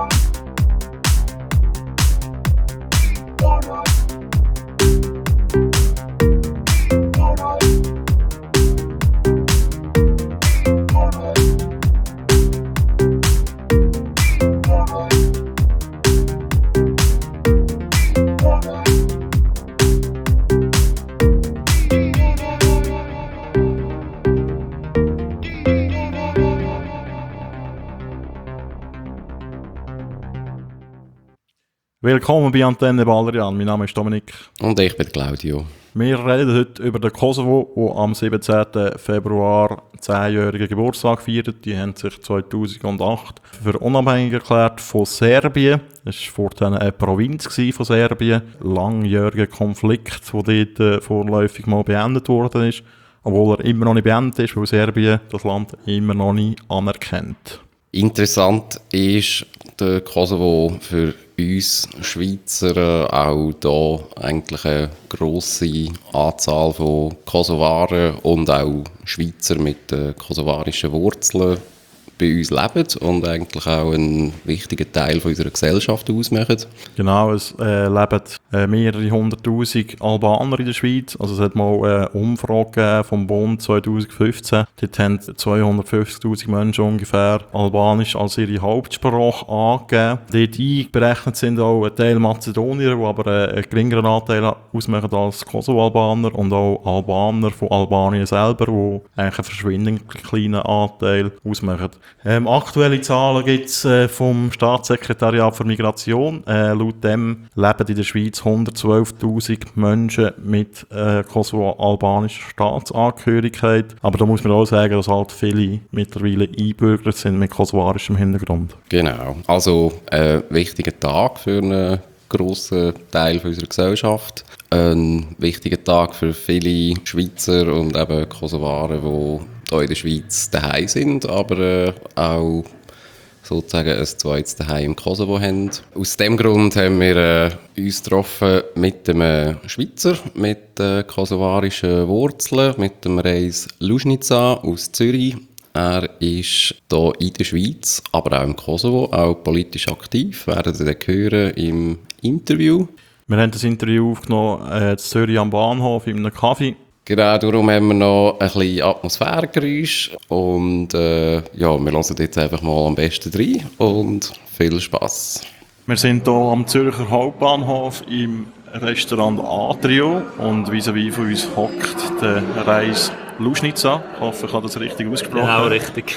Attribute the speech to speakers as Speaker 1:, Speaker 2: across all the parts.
Speaker 1: Willkommen bei Antenne Baldrian. Mein Name ist Dominik.
Speaker 2: Und ich bin Claudio.
Speaker 1: Wir reden heute über den Kosovo, der am 17. Februar 10-jährigen Geburtstag feiert. Die haben sich 2008 für unabhängig erklärt von Serbien. Das war vorhin eine Provinz von Serbien. Langjähriger Konflikt, der dort vorläufig mal beendet worden ist. Obwohl er immer noch nicht beendet ist, weil Serbien das Land immer noch nicht anerkennt.
Speaker 2: Interessant ist der Kosovo für uns Schweizer auch hier eigentlich eine grosse Anzahl von Kosovaren und auch Schweizer mit kosovarischen Wurzeln bei uns leben und eigentlich auch einen wichtigen Teil von unserer Gesellschaft ausmachen.
Speaker 1: Genau, es leben mehrere 100'000 Albaner in der Schweiz. Also es hat mal eine Umfrage vom Bund 2015. Dort haben 250'000 Menschen ungefähr Albanisch als ihre Hauptsprache angegeben. Dort einberechnet sind auch ein Teil Mazedonier, die aber einen geringeren Anteil ausmachen als Kosovo-Albaner und auch Albaner von Albanien selber, die eigentlich einen verschwindend kleinen Anteil ausmachen. Aktuelle Zahlen gibt es vom Staatssekretariat für Migration. Laut dem leben in der Schweiz 112'000 Menschen mit kosovo-albanischer Staatsangehörigkeit. Aber da muss man auch sagen, dass halt viele mittlerweile eingebürgert sind mit kosovarischem Hintergrund.
Speaker 2: Genau, also ein wichtiger Tag für einen grossen Teil unserer Gesellschaft. Ein wichtiger Tag für viele Schweizer und eben Kosovaren, die hier in der Schweiz daheim sind, aber auch sozusagen ein zweites daheim im Kosovo haben. Aus dem Grund haben wir uns getroffen mit einem Schweizer mit kosovarischen Wurzeln, mit dem Reis Lužnica aus Zürich. Er ist hier in der Schweiz, aber auch im Kosovo, auch politisch aktiv. Werden Sie dann hören im Interview.
Speaker 1: Wir haben das Interview aufgenommen in Zürich am Bahnhof in einem Kaffee.
Speaker 2: Genau, darum haben wir noch ein bisschen Atmosphäregeräusch und wir hören jetzt einfach mal am besten rein und viel Spass.
Speaker 1: Wir sind hier am Zürcher Hauptbahnhof im Restaurant Atrio und vis-à-vis von uns hockt der Reis Lužnica. Ich hoffe, ich habe das richtig ausgesprochen.
Speaker 3: Genau, richtig.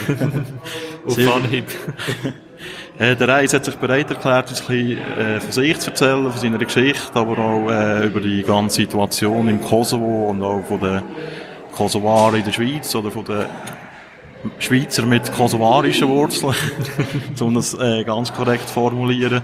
Speaker 3: Auf Anhieb.
Speaker 1: Der Reis hat sich bereit erklärt, uns ein bisschen von sich zu erzählen, von seiner Geschichte, aber auch über die ganze Situation im Kosovo und auch von den Kosovaren in der Schweiz oder von den Schweizer mit kosovarischen Wurzeln, um das ganz korrekt zu formulieren.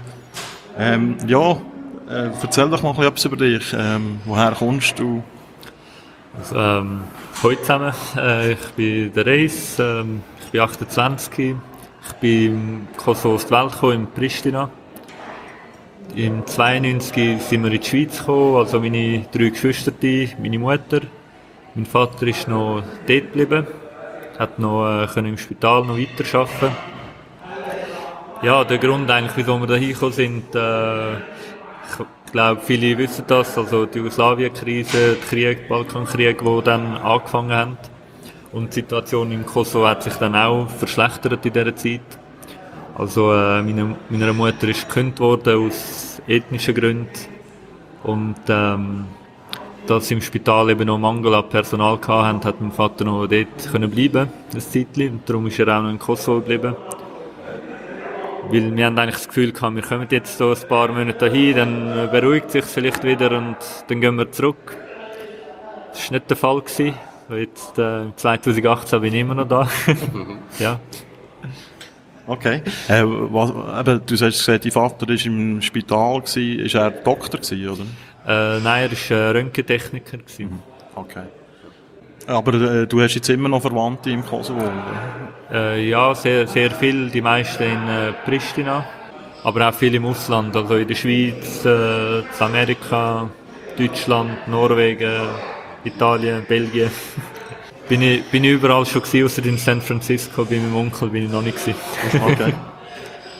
Speaker 1: Erzähl doch mal etwas über dich. Woher kommst du?
Speaker 3: Also, hallo zusammen, ich bin der Reis, ich bin 28. Ich bin im Kosovo aus der Welt gekommen, in Pristina. Im 92 sind wir in die Schweiz gekommen, also meine 3 Geschwister, meine Mutter. Mein Vater ist noch dort geblieben, hat noch im Spital noch weiterarbeiten. Ja, der Grund eigentlich, wieso wir da hingekommen sind, ich glaube, viele wissen das, also die Jugoslawien-Krise, der Krieg, Balkankrieg, die dann angefangen haben. Und die Situation im Kosovo hat sich dann auch verschlechtert in dieser Zeit. Also meiner Mutter ist gekündigt worden aus ethnischen Gründen. Und da sie im Spital eben noch Mangel an Personal hatten, hat mein Vater noch dort bleiben, ein Zeitchen. Und darum ist er auch noch in Kosovo geblieben. Weil wir haben eigentlich das Gefühl gehabt, wir kommen jetzt so ein paar Monate dahin, dann beruhigt sich vielleicht wieder und dann gehen wir zurück. Das war nicht der Fall gewesen. Jetzt 2018 bin ich immer noch da. Ja.
Speaker 1: Okay. Du hast gesagt, dein Vater war im Spital. War er Doktor, oder?
Speaker 3: Nein, er war Röntgentechniker.
Speaker 1: Okay. Aber du hast jetzt immer noch Verwandte im Kosovo, oder?
Speaker 3: Ja, sehr, sehr viel. Die meisten in Pristina. Aber auch viele im Ausland. Also in der Schweiz, Amerika, Deutschland, Norwegen, Italien, Belgien. Bin ich überall schon gewesen, außer in San Francisco, bei meinem Onkel bin ich noch nicht gewesen.
Speaker 1: Okay.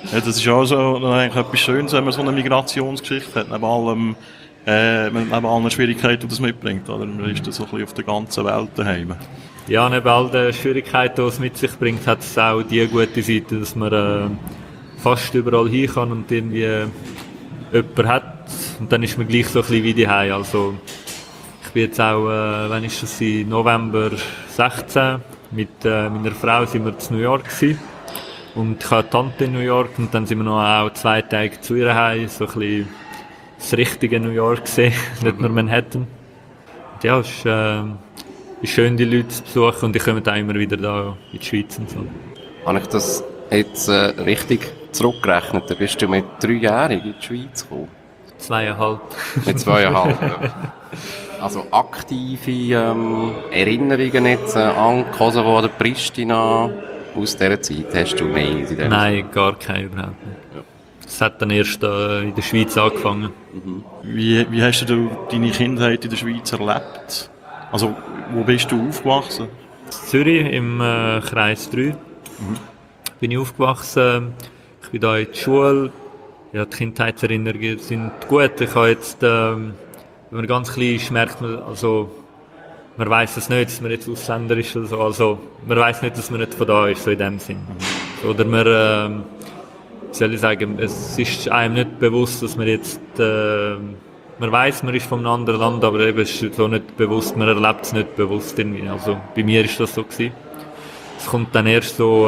Speaker 1: Ja, das ist auch so eigentlich etwas Schönes, wenn man so eine Migrationsgeschichte hat, neben allen Schwierigkeiten, die das mitbringt. Oder? Man ist das so ein bisschen auf der ganzen Welt daheim.
Speaker 3: Ja, neben all den Schwierigkeiten, die es mit sich bringt, hat es auch die gute Seite, dass man fast überall hin kann und irgendwie jemanden hat. Und dann ist man gleich so ein bisschen wie daheim. Also, ich bin jetzt auch, wann ist das, im November 16, mit meiner Frau sind wir in New York gewesen. Und ich habe eine Tante in New York und dann sind wir noch auch 2 Tage zu ihr heim, so ein bisschen das richtige New York gesehen, nicht nur Manhattan. Und ja, es ist schön, die Leute zu besuchen und die kommen auch immer wieder da in die Schweiz und so.
Speaker 2: Habe ich das jetzt richtig zurückgerechnet? Da bist du mit 3-jährig in die Schweiz gekommen?
Speaker 3: 2,5.
Speaker 2: Mit 2,5, ja. Also aktive Erinnerungen jetzt an Kosovo oder Pristina aus dieser Zeit hast du nicht?
Speaker 3: Nein, gar keine überhaupt nicht.
Speaker 2: Ja.
Speaker 3: Das hat dann erst in der Schweiz angefangen.
Speaker 1: Wie hast du deine Kindheit in der Schweiz erlebt? Also, wo bist du aufgewachsen?
Speaker 3: In Zürich, im Kreis 3, bin ich aufgewachsen. Ich bin da in der Schule. Ja, die Kindheitserinnerungen sind gut. Ich habe jetzt, wenn man ganz klein ist, merkt man, also, man weiss es nicht, dass man jetzt Ausländer ist oder so. Also, man weiss nicht, dass man nicht von da ist, so in dem Sinn. Oder man, wie soll ich sagen, es ist einem nicht bewusst, dass man jetzt, man weiss, man ist von einem anderen Land, aber eben es ist so nicht bewusst, man erlebt es nicht bewusst irgendwie. Also, bei mir ist das so gewesen. Es kommt dann erst so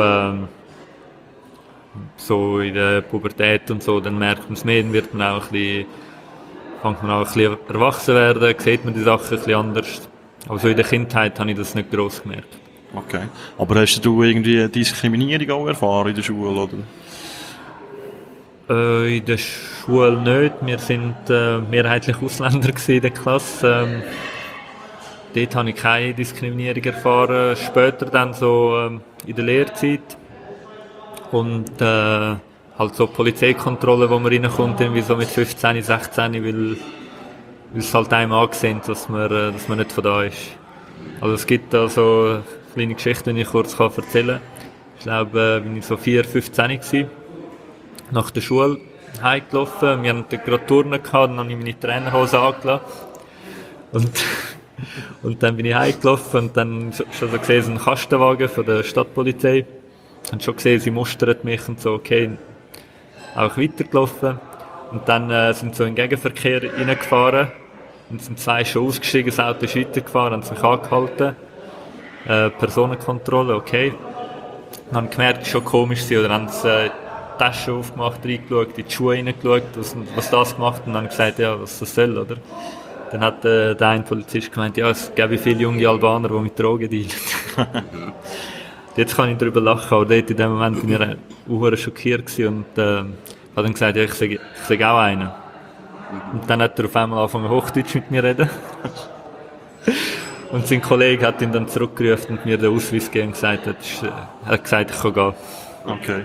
Speaker 3: in der Pubertät und so, dann merkt man es mehr, dann wird man auch ein bisschen, fängt man auch ein bisschen erwachsen werden, sieht man die Sachen ein bisschen anders. Aber so in der Kindheit habe ich das nicht gross gemerkt.
Speaker 1: Okay. Aber hast du irgendwie Diskriminierung auch erfahren in der Schule, oder?
Speaker 3: In der Schule nicht. Wir sind mehrheitlich Ausländer in der Klasse. Dort habe ich keine Diskriminierung erfahren. Später dann so in der Lehrzeit. Und halt so Polizeikontrolle, wo man reinkommt, irgendwie so mit 15, 16, weil es halt einem angesehen, dass man nicht von da ist. Also es gibt da so eine kleine Geschichte, die ich kurz erzählen kann. Ich glaube, bin ich so 4, 15 gewesen. Nach der Schule heimgelaufen. Wir hatten gerade Turnen gehabt, dann habe ich meine Trainerhose angelassen. Und dann bin ich heimgelaufen und dann schon so gesehen, ein Kastenwagen von der Stadtpolizei. Ich habe schon gesehen, sie mustern mich und so, okay. Auch weitergelaufen. Und dann sind so in den Gegenverkehr reingefahren. Und sind 2 schon ausgestiegen, das Auto ist weitergefahren, haben sich angehalten. Personenkontrolle, okay. Dann habe ich gemerkt, es ist schon komisch gewesen, oder haben sie die Tasche aufgemacht, reingeschaut, in die Schuhe reingeschaut, was das gemacht, und dann gesagt, ja, was das soll, oder? Dann hat der eine Polizist gemeint, ja, es gäbe viele junge Albaner, die mit Drogen dealen. Jetzt kann ich darüber lachen, aber dort in dem Moment bin ich auch schockiert gewesen und habe dann gesagt, ja, ich sage auch einen. Und dann hat er auf einmal angefangen, Hochdeutsch mit mir zu reden. Und sein Kollege hat ihn dann zurückgerufen und mir den Ausweis gegeben und gesagt, hat gesagt, ich kann gehen.
Speaker 1: Okay.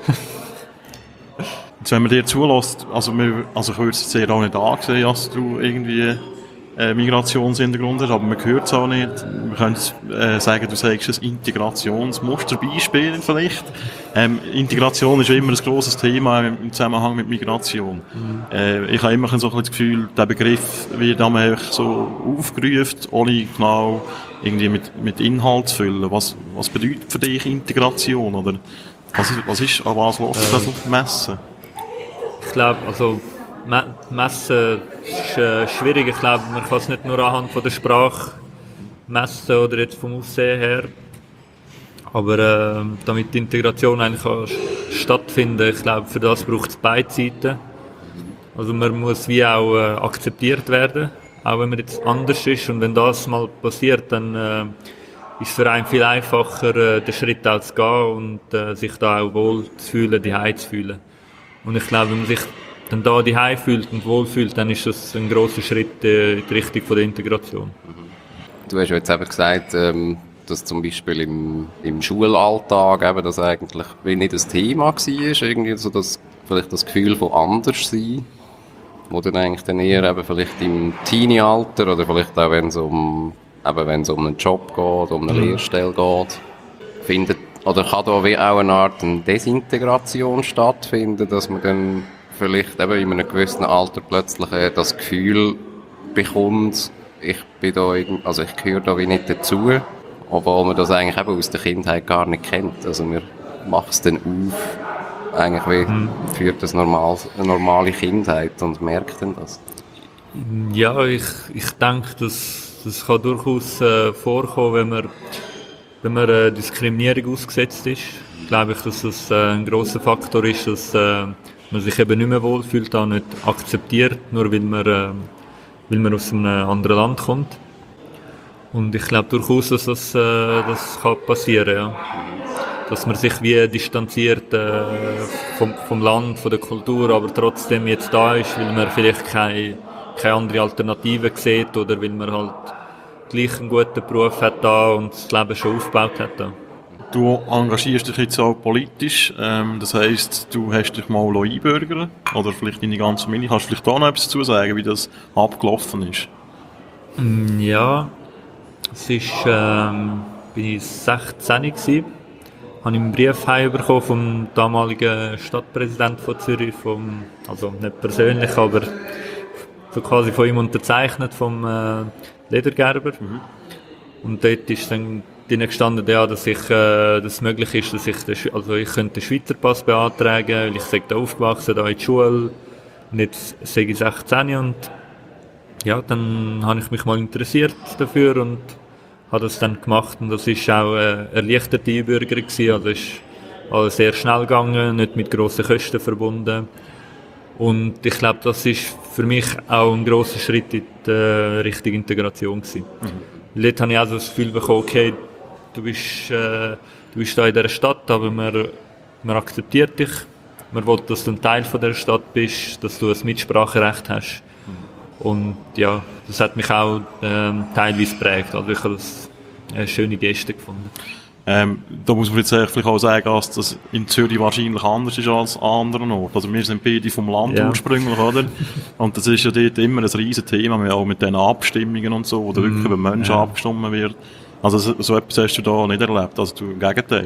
Speaker 1: Jetzt, wenn man dir zulässt, also ich würde es sehr auch nicht ansehen, dass du irgendwie Migrationshintergrund hast, aber man hört es auch nicht. Man könnte sagen, du sagst ein Integrationsmusterbeispiel vielleicht. Integration ist ja immer ein grosses Thema im Zusammenhang mit Migration. Ich habe immer so ein bisschen das Gefühl, der Begriff wird einmal so aufgerufen, ohne genau irgendwie mit Inhalt zu füllen. Was bedeutet für dich Integration? Oder was ist, an was lässt das messen?
Speaker 3: Ich glaube, also messen ist schwierig. Ich glaube, man kann es nicht nur anhand von der Sprache messen oder jetzt vom Aussehen her. Aber damit die Integration eigentlich kann stattfinden, ich glaube, für das braucht es beide Seiten. Also man muss wie auch akzeptiert werden, auch wenn man jetzt anders ist. Und wenn das mal passiert, dann ist es für einen viel einfacher, den Schritt auch zu gehen und sich da auch wohl zu fühlen, daheim zu fühlen. Und ich glaube, wenn man sich dann da daheim fühlt und wohl fühlt, dann ist das ein grosser Schritt in die Richtung von der Integration.
Speaker 2: Du hast ja jetzt eben gesagt, dass zum Beispiel im Schulalltag eben das eigentlich nicht das Thema war, irgendwie so vielleicht das Gefühl von anders sein, wo dann eigentlich dann eher eben vielleicht im Teenie-Alter oder vielleicht auch wenn es um einen Job geht, um eine Lehrstelle geht, Oder kann da wie auch eine Art Desintegration stattfinden, dass man dann vielleicht eben in einem gewissen Alter plötzlich das Gefühl bekommt, ich gehöre da wie nicht dazu, obwohl man das eigentlich eben aus der Kindheit gar nicht kennt. Also man macht es dann auf, eigentlich wie führt das eine normale Kindheit und merkt dann das.
Speaker 3: Ja, ich denke, das kann durchaus vorkommen, wenn man Diskriminierung ausgesetzt ist. Glaube ich, dass das ein grosser Faktor ist, dass man sich eben nicht mehr wohlfühlt, auch nicht akzeptiert, nur weil man aus einem anderen Land kommt. Und ich glaube durchaus, dass das kann passieren, ja. Dass man sich wie distanziert vom Land, von der Kultur, aber trotzdem jetzt da ist, weil man vielleicht keine andere Alternative sieht oder weil man halt gleich einen guten Beruf hat da und das Leben schon aufgebaut hat da.
Speaker 1: Du engagierst dich jetzt auch politisch, das heisst, du hast dich mal einbürgern oder vielleicht deine ganze Familie. Kannst du vielleicht da noch etwas dazu sagen, wie das abgelaufen ist?
Speaker 3: Ja, es ist, bin ich 16 gewesen. Habe ich einen Brief heimbekommen vom damaligen Stadtpräsidenten von Zürich, also nicht persönlich, aber so quasi von ihm unterzeichnet, vom Ledergerber. Und dort ist dann drin gestanden, ja, dass es möglich ist, dass ich könnte den Schweizer Pass beantragen, weil ich da aufgewachsen, da in der Schule. Und jetzt sage ich 16 und ja, dann habe ich mich mal interessiert dafür und habe das dann gemacht. Und das ist auch eine erleichterte Einbürgerung gewesen. Also es ist alles sehr schnell gegangen, nicht mit grossen Kosten verbunden. Und ich glaube, das ist für mich auch ein grosser Schritt in die Richtung Integration gewesen. Weil dort habe ich also das Gefühl bekommen, okay, du bist da in dieser Stadt, aber man akzeptiert dich. Man will, dass du ein Teil von dieser Stadt bist, dass du ein Mitspracherecht hast. Und ja, das hat mich auch teilweise geprägt. Also ich habe das eine schöne Geste gefunden.
Speaker 1: Da muss man jetzt vielleicht auch sagen, dass das in Zürich wahrscheinlich anders ist als an anderen Orten. Also wir sind beide vom Land ursprünglich, oder? Und das ist ja dort immer ein riesen Thema, auch mit den Abstimmungen und so, wo da wirklich über Menschen abgestimmt wird. Also so etwas hast du da nicht erlebt, also du im Gegenteil.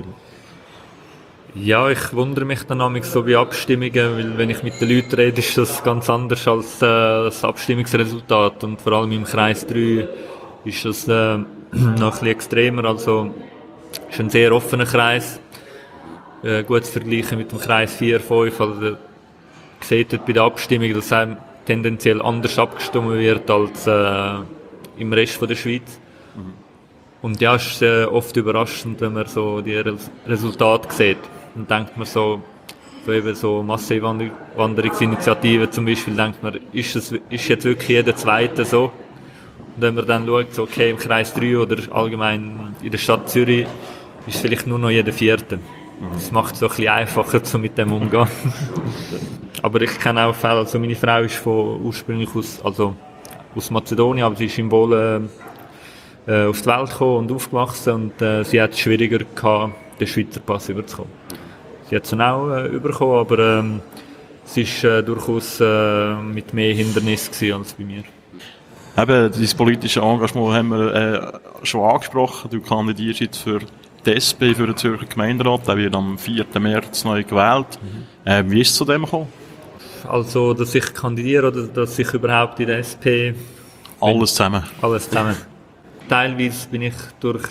Speaker 3: Ja, ich wundere mich dann manchmal so bei Abstimmungen, weil wenn ich mit den Leuten rede, ist das ganz anders als das Abstimmungsresultat. Und vor allem im Kreis 3 ist das noch ein bisschen extremer. Also ist ein sehr offener Kreis, gut zu vergleichen mit dem Kreis 4, 5. Also sieht dort bei der Abstimmung, dass tendenziell anders abgestimmt wird als im Rest von der Schweiz. Und ja, es ist oft überraschend, wenn man so die Resultate sieht. Dann denkt man so eben so Massenwanderungsinitiativen zum Beispiel, denkt man, ist jetzt wirklich jeder Zweite so? Und wenn man dann schaut, so, okay, im Kreis 3 oder allgemein in der Stadt Zürich, ist vielleicht nur noch jeder Vierte. Das macht es so ein bisschen einfacher, so mit dem umgehen. Aber ich kenne auch Fälle, also meine Frau ist ursprünglich aus Mazedonien, aber sie ist in Wohlen auf die Welt gekommen und aufgewachsen und sie hat es schwieriger gehabt, den Schweizer Pass überzukommen. Sie hat es dann auch bekommen, aber es war durchaus mit mehr Hindernissen als bei mir.
Speaker 1: Eben, dein politische Engagement haben wir schon angesprochen. Du kandidierst jetzt für die SP, für den Zürcher Gemeinderat. Der wird am 4. März neu gewählt. Wie ist es zu dem gekommen?
Speaker 3: Also, dass ich kandidiere oder dass ich überhaupt in der SP...
Speaker 1: Alles zusammen.
Speaker 3: Alles zusammen. Teilweise bin ich durch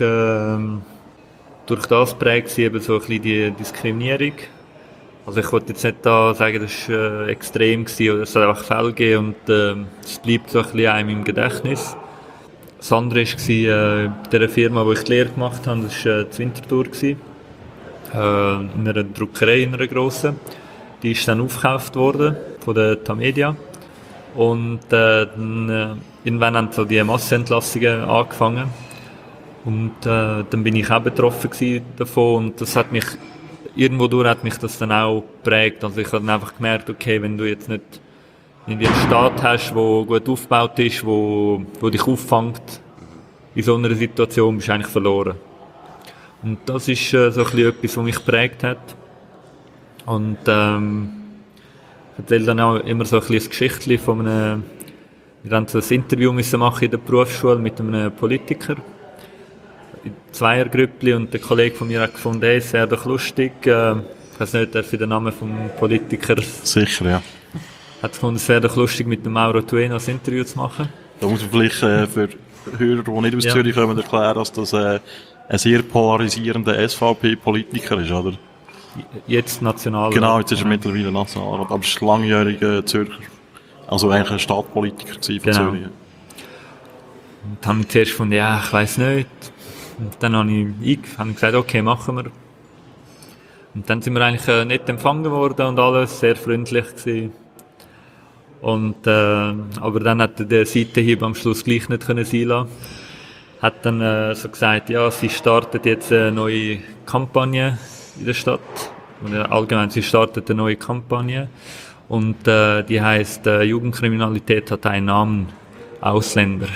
Speaker 3: das geprägt, eben so ein bisschen die Diskriminierung. Also ich wollte jetzt nicht da sagen, das war extrem gewesen, oder es hat einfach Fälle gegeben und es bleibt so ein bisschen einem im Gedächtnis. Das andere war bei der Firma, wo ich die Lehre gemacht habe, das war die Winterthur. In einer Druckerei, in einer grossen. Die ist dann aufgekauft worden von der Tamedia. Und dann irgendwann haben so die Massenentlassungen angefangen. Und dann bin ich auch betroffen davon und das hat mich hat mich das dann auch geprägt. Also ich habe dann einfach gemerkt, okay, wenn du jetzt nicht einen Staat hast, der gut aufgebaut ist, wo dich auffängt in so einer Situation, bist du eigentlich verloren. Und das ist so ein bisschen etwas, was mich geprägt hat. Und ich erzähle dann auch immer so ein bisschen ein Geschichtchen von einem, wir haben so ein Interview müssen machen in der Berufsschule mit einem Politiker. in Zweiergrüppli und der Kollege von mir hat gefunden, hey, es wäre doch lustig, ich weiß nicht, darf ich den Namen vom Politiker,
Speaker 1: Sicher, ja.
Speaker 3: hat gefunden, es wäre doch lustig, mit dem Mauro Tueno ein Interview zu machen.
Speaker 1: Da muss man vielleicht für Hörer, die nicht aus Zürich kommen, erklären, dass das ein sehr polarisierender SVP-Politiker ist, oder?
Speaker 3: Jetzt national.
Speaker 1: Genau, jetzt ist er mittlerweile national, aber es ist ein langjähriger Zürcher. Also eigentlich ein Stadtpolitiker von Zürich.
Speaker 3: Und dann habe ich zuerst gefunden, ja, ich weiss nicht. Und dann habe ich gesagt, okay, machen wir. Und dann sind wir eigentlich nett empfangen worden und alles, sehr freundlich gewesen. Und, aber dann hat der Seitenhieb am Schluss gleich nicht sein lassen. Hat dann so gesagt, ja, sie startet jetzt eine neue Kampagne in der Stadt. Oder allgemein, sie startet eine neue Kampagne. Und die heisst, Jugendkriminalität hat einen Namen, Ausländer.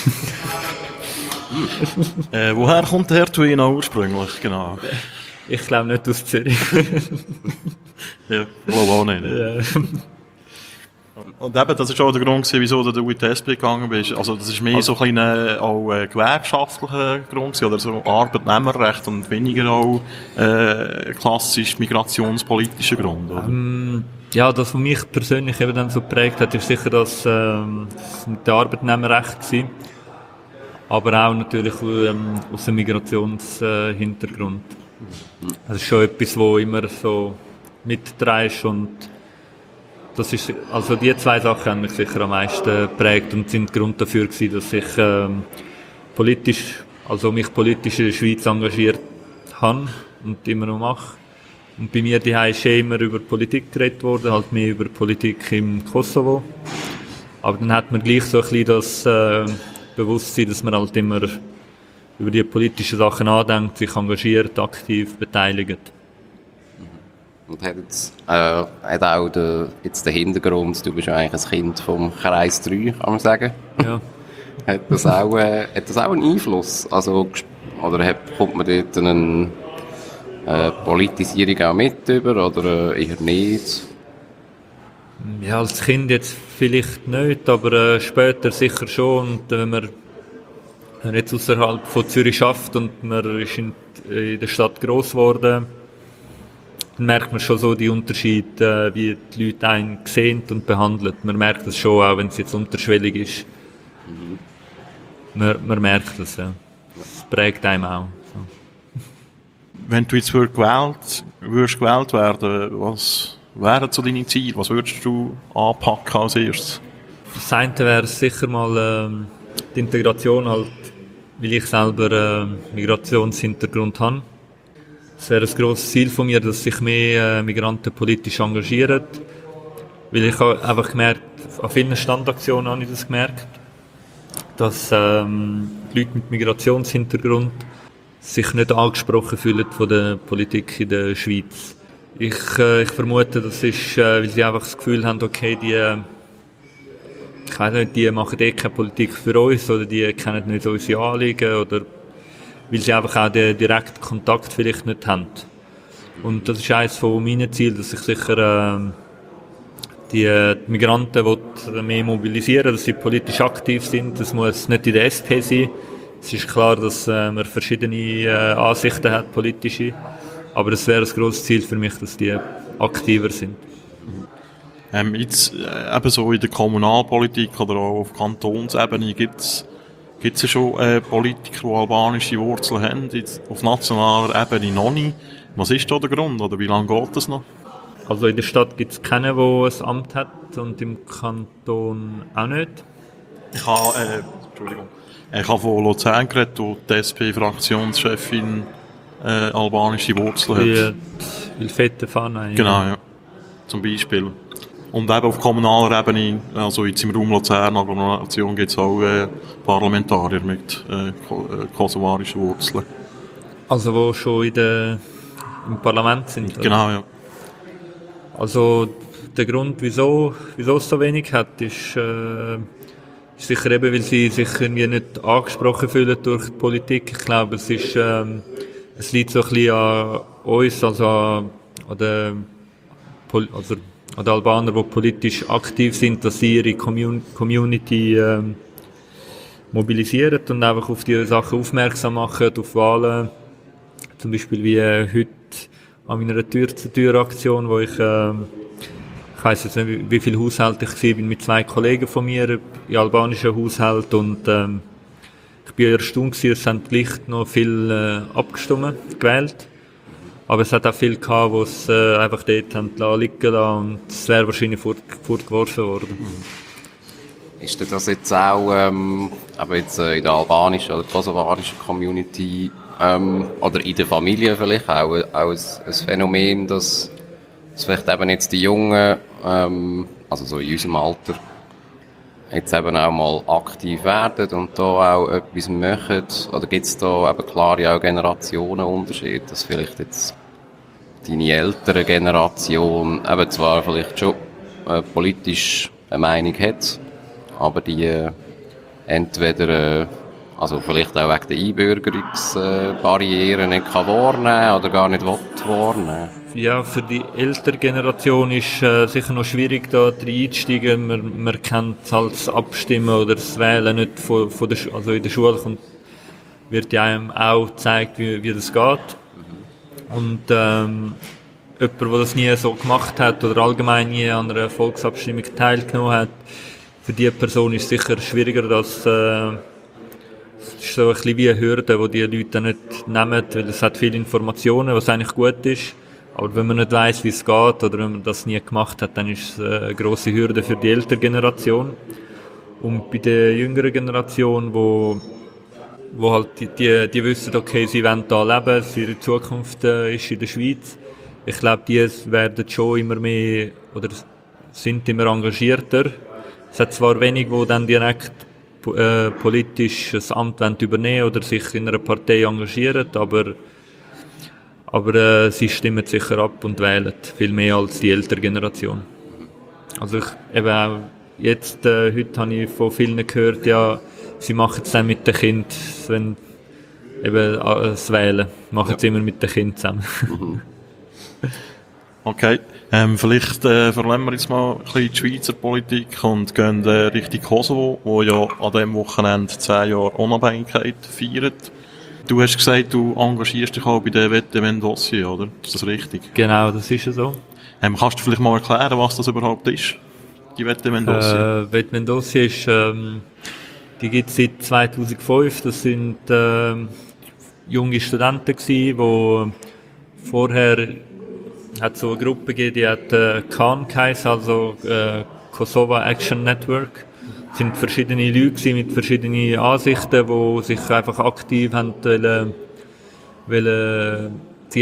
Speaker 1: Woher kommt der Herr Tuino ursprünglich, genau?
Speaker 3: Ich glaube nicht aus Zürich.
Speaker 1: Ja, ich glaube auch nicht.
Speaker 3: Ja.
Speaker 1: Und eben, das war auch der Grund, wieso du in die SP gegangen bist. Also, das ist mehr so ein auch gewerkschaftlicher Grund, oder so Arbeitnehmerrecht und weniger auch klassisch migrationspolitischer Grund, oder?
Speaker 3: Ja, das, was mich persönlich eben dann so geprägt hat, ist sicher das mit dem Arbeitnehmerrecht gewesen. Aber auch natürlich aus dem Migrationshintergrund. Das ist schon etwas, wo immer so mitträgst und das ist, also die zwei Sachen haben mich sicher am meisten geprägt und sind Grund dafür gewesen, dass ich mich politisch in der Schweiz engagiert habe und immer noch mache. Und bei mir daheim ist immer über Politik geredet worden, halt mehr über Politik im Kosovo. Aber dann hat man gleich so ein bisschen das Bewusstsein, dass man halt immer über die politischen Sachen nachdenkt, sich engagiert, aktiv beteiligt.
Speaker 2: Und hat jetzt hat auch jetzt den Hintergrund, du bist ja eigentlich ein Kind vom Kreis 3, kann man sagen.
Speaker 3: Ja.
Speaker 2: Hat das auch einen Einfluss? Also, oder kommt man dort eine Politisierung auch mit über oder eher nicht?
Speaker 3: Ja, als Kind jetzt vielleicht nicht, aber später sicher schon. Und wenn man jetzt außerhalb von Zürich arbeitet und man ist in der Stadt gross geworden, dann merkt man schon so die Unterschiede, wie die Leute einen sehen und behandeln. Man merkt das schon, auch wenn es jetzt unterschwellig ist. Man merkt das, ja. Das prägt einem auch. So.
Speaker 1: Wenn du jetzt würdest gewählt werden, was wären so deine Ziele? Was würdest du anpacken als erstes?
Speaker 3: Das eine wäre sicher mal die Integration, halt, weil ich selber Migrationshintergrund habe. Es wäre ein grosses Ziel von mir, dass sich mehr Migranten politisch engagieren. Weil ich habe einfach gemerkt, an vielen Standaktionen habe ich das gemerkt, dass die Leute mit Migrationshintergrund sich nicht angesprochen fühlen von der Politik in der Schweiz. Ich vermute, das ist, weil sie einfach das Gefühl haben, okay, die machen keine Politik für uns oder die kennen nicht unsere Anliegen oder weil sie einfach auch den direkten Kontakt vielleicht nicht haben. Und das ist eines von meinen Zielen, dass ich sicher die Migranten mehr mobilisieren, dass sie politisch aktiv sind. Das muss nicht in der SP sein. Es ist klar, dass man verschiedene Ansichten hat, politische. Aber es wäre ein grosses Ziel für mich, dass die aktiver sind.
Speaker 1: Jetzt eben so in der Kommunalpolitik oder auch auf Kantonsebene gibt's ja schon Politiker, die albanische Wurzeln haben, jetzt auf nationaler Ebene noch nicht. Was ist da der Grund oder wie lange geht das noch?
Speaker 3: Also in der Stadt gibt es keinen, der ein Amt hat und im Kanton auch nicht.
Speaker 1: Ich habe von Luzern geredet, wo die SP-Fraktionschefin albanische Wurzeln hat.
Speaker 3: Wie fette Fahne.
Speaker 1: Genau, ja. Zum Beispiel. Und eben auf kommunaler Ebene, also jetzt im Raum Luzern, Agglomeration, gibt es auch Parlamentarier mit kosovarischen Wurzeln.
Speaker 3: Also wo schon im Parlament sind?
Speaker 1: Genau, ja.
Speaker 3: Also der Grund, wieso es so wenig hat, ist sicher eben, weil sie sich irgendwie nicht angesprochen fühlen durch die Politik. Ich glaube, es liegt so ein bisschen an uns, also an den Albanern, die politisch aktiv sind, dass sie ihre Community mobilisieren und einfach auf die Sachen aufmerksam machen, auf Wahlen. Zum Beispiel wie heute an meiner Tür-zu-Tür-Aktion, wo ich weiss jetzt nicht, wie viele Haushalte ich war, bin mit 2 Kollegen von mir in albanischen Haushalten und ich bin erstaunt gewesen, es haben gleich noch viel abgestimmt, gewählt. Aber es hat auch viele gehabt, die es einfach dort haben liegen lassen und es wäre wahrscheinlich fortgeworfen worden.
Speaker 2: Ist denn das jetzt auch aber jetzt, in der albanischen oder kosovarischen Community oder in der Familie vielleicht auch ein Phänomen, dass vielleicht eben jetzt die Jungen, also so in unserem Alter, jetzt eben auch mal aktiv werden und da auch etwas machen? Oder gibt es da eben klare auch Generationenunterschiede, dass vielleicht jetzt deine ältere Generation eben zwar vielleicht schon politisch eine Meinung hat, aber die entweder also vielleicht auch wegen der Einbürgerungsbarrieren nicht kann wahrnehmen oder gar nicht will wahrnehmen?
Speaker 3: Ja, für die ältere Generation ist sicher noch schwierig, da einzusteigen. Man kennt halt das Abstimmen oder das Wählen nicht also in der Schule wird ja einem auch gezeigt, wie das geht. Und jemand, der das nie so gemacht hat oder allgemein nie an einer Volksabstimmung teilgenommen hat, für diese Person ist es sicher schwieriger, das ist so ein bisschen wie eine Hürde, die die Leute nicht nehmen, weil es hat viele Informationen, was eigentlich gut ist. Aber wenn man nicht weiss, wie es geht, oder wenn man das nie gemacht hat, dann ist es eine grosse Hürde für die ältere Generation. Und bei der jüngeren Generation, wo halt die wissen, okay, sie wollen da leben, ihre Zukunft ist in der Schweiz. Ich glaube, die werden schon immer mehr, oder sind immer engagierter. Es hat zwar wenig, die dann direkt politisch das Amt übernehmen oder sich in einer Partei engagieren, aber sie stimmen sicher ab und wählen viel mehr als die ältere Generation. Also eben auch jetzt, heute habe ich von vielen gehört, ja, sie machen es dann mit den Kindern, wenn eben das Wählen, machen sie immer mit den Kindern zusammen.
Speaker 1: Okay, vielleicht verlassen wir jetzt mal ein bisschen die Schweizer Politik und gehen Richtung Kosovo, wo ja an diesem Wochenende 10 Jahre Unabhängigkeit feiert. Du hast gesagt, du engagierst dich auch bei dem Vettemen-Dossier, oder? Ist das richtig?
Speaker 3: Genau, das ist ja so.
Speaker 1: Kannst du vielleicht mal erklären, was das überhaupt ist, die Vettemen-Dossier?
Speaker 3: Vettemen-Dossier ist, die gibt es seit 2005. Das sind junge Studenten gewesen, die vorher hat so eine Gruppe gegeben, die hat KAN geheißen, also Kosovo Action Network. Es sind verschiedene Leute mit verschiedenen Ansichten, die sich einfach aktiv haben wollen,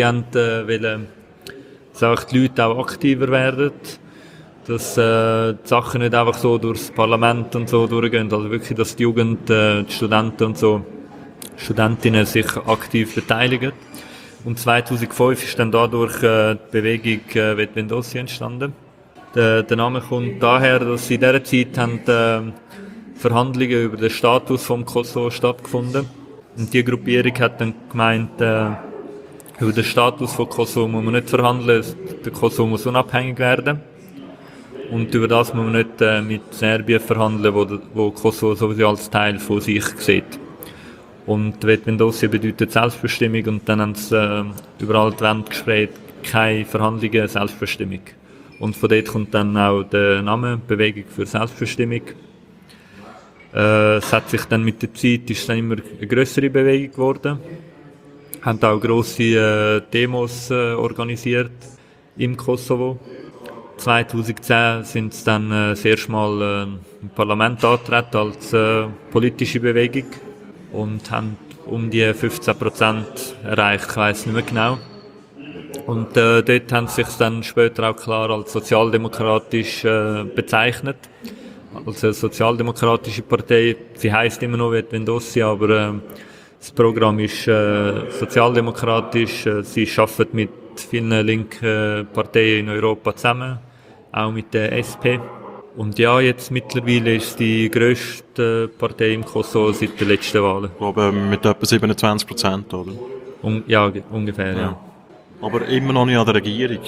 Speaker 3: dass die Leute auch aktiver werden, dass die Sachen nicht einfach so durchs Parlament und so durchgehen, also wirklich, dass die Jugend, die Studenten und so, Studentinnen sich aktiv beteiligen. Und 2005 ist dann dadurch die Bewegung Vettemen-Dossier entstanden. Der Name kommt daher, dass in dieser Zeit haben Verhandlungen über den Status vom Kosovo stattgefunden. Und die Gruppierung hat dann gemeint, über den Status von Kosovo muss man nicht verhandeln, der Kosovo muss unabhängig werden. Und über das muss man nicht mit Serbien verhandeln, wo Kosovo sowieso als Teil von sich sieht. Und Vettemen-Dossier bedeutet Selbstbestimmung und dann haben sie überall die Wände gesprayt, keine Verhandlungen, Selbstbestimmung. Und von dort kommt dann auch der Name, Bewegung für Selbstbestimmung. Es hat sich dann mit der Zeit, ist dann immer eine grössere Bewegung geworden. Haben auch grosse Demos organisiert im Kosovo. 2010 sind sie dann das erste Mal im Parlament angetreten als politische Bewegung und haben um die 15% erreicht, ich weiss nicht mehr genau. Und dort haben sie sich dann später auch klar als sozialdemokratisch bezeichnet. Also eine sozialdemokratische Partei, sie heisst immer noch Vettemen-Dossier, aber das Programm ist sozialdemokratisch. Sie arbeitet mit vielen linken Parteien in Europa zusammen, auch mit der SP. Und ja, jetzt mittlerweile ist es die grösste Partei im Kosovo seit den letzten Wahlen.
Speaker 1: Ich glaube, mit etwa 27%, oder?
Speaker 3: Ja, ungefähr, ja.
Speaker 1: Aber immer noch nicht an der Regierung?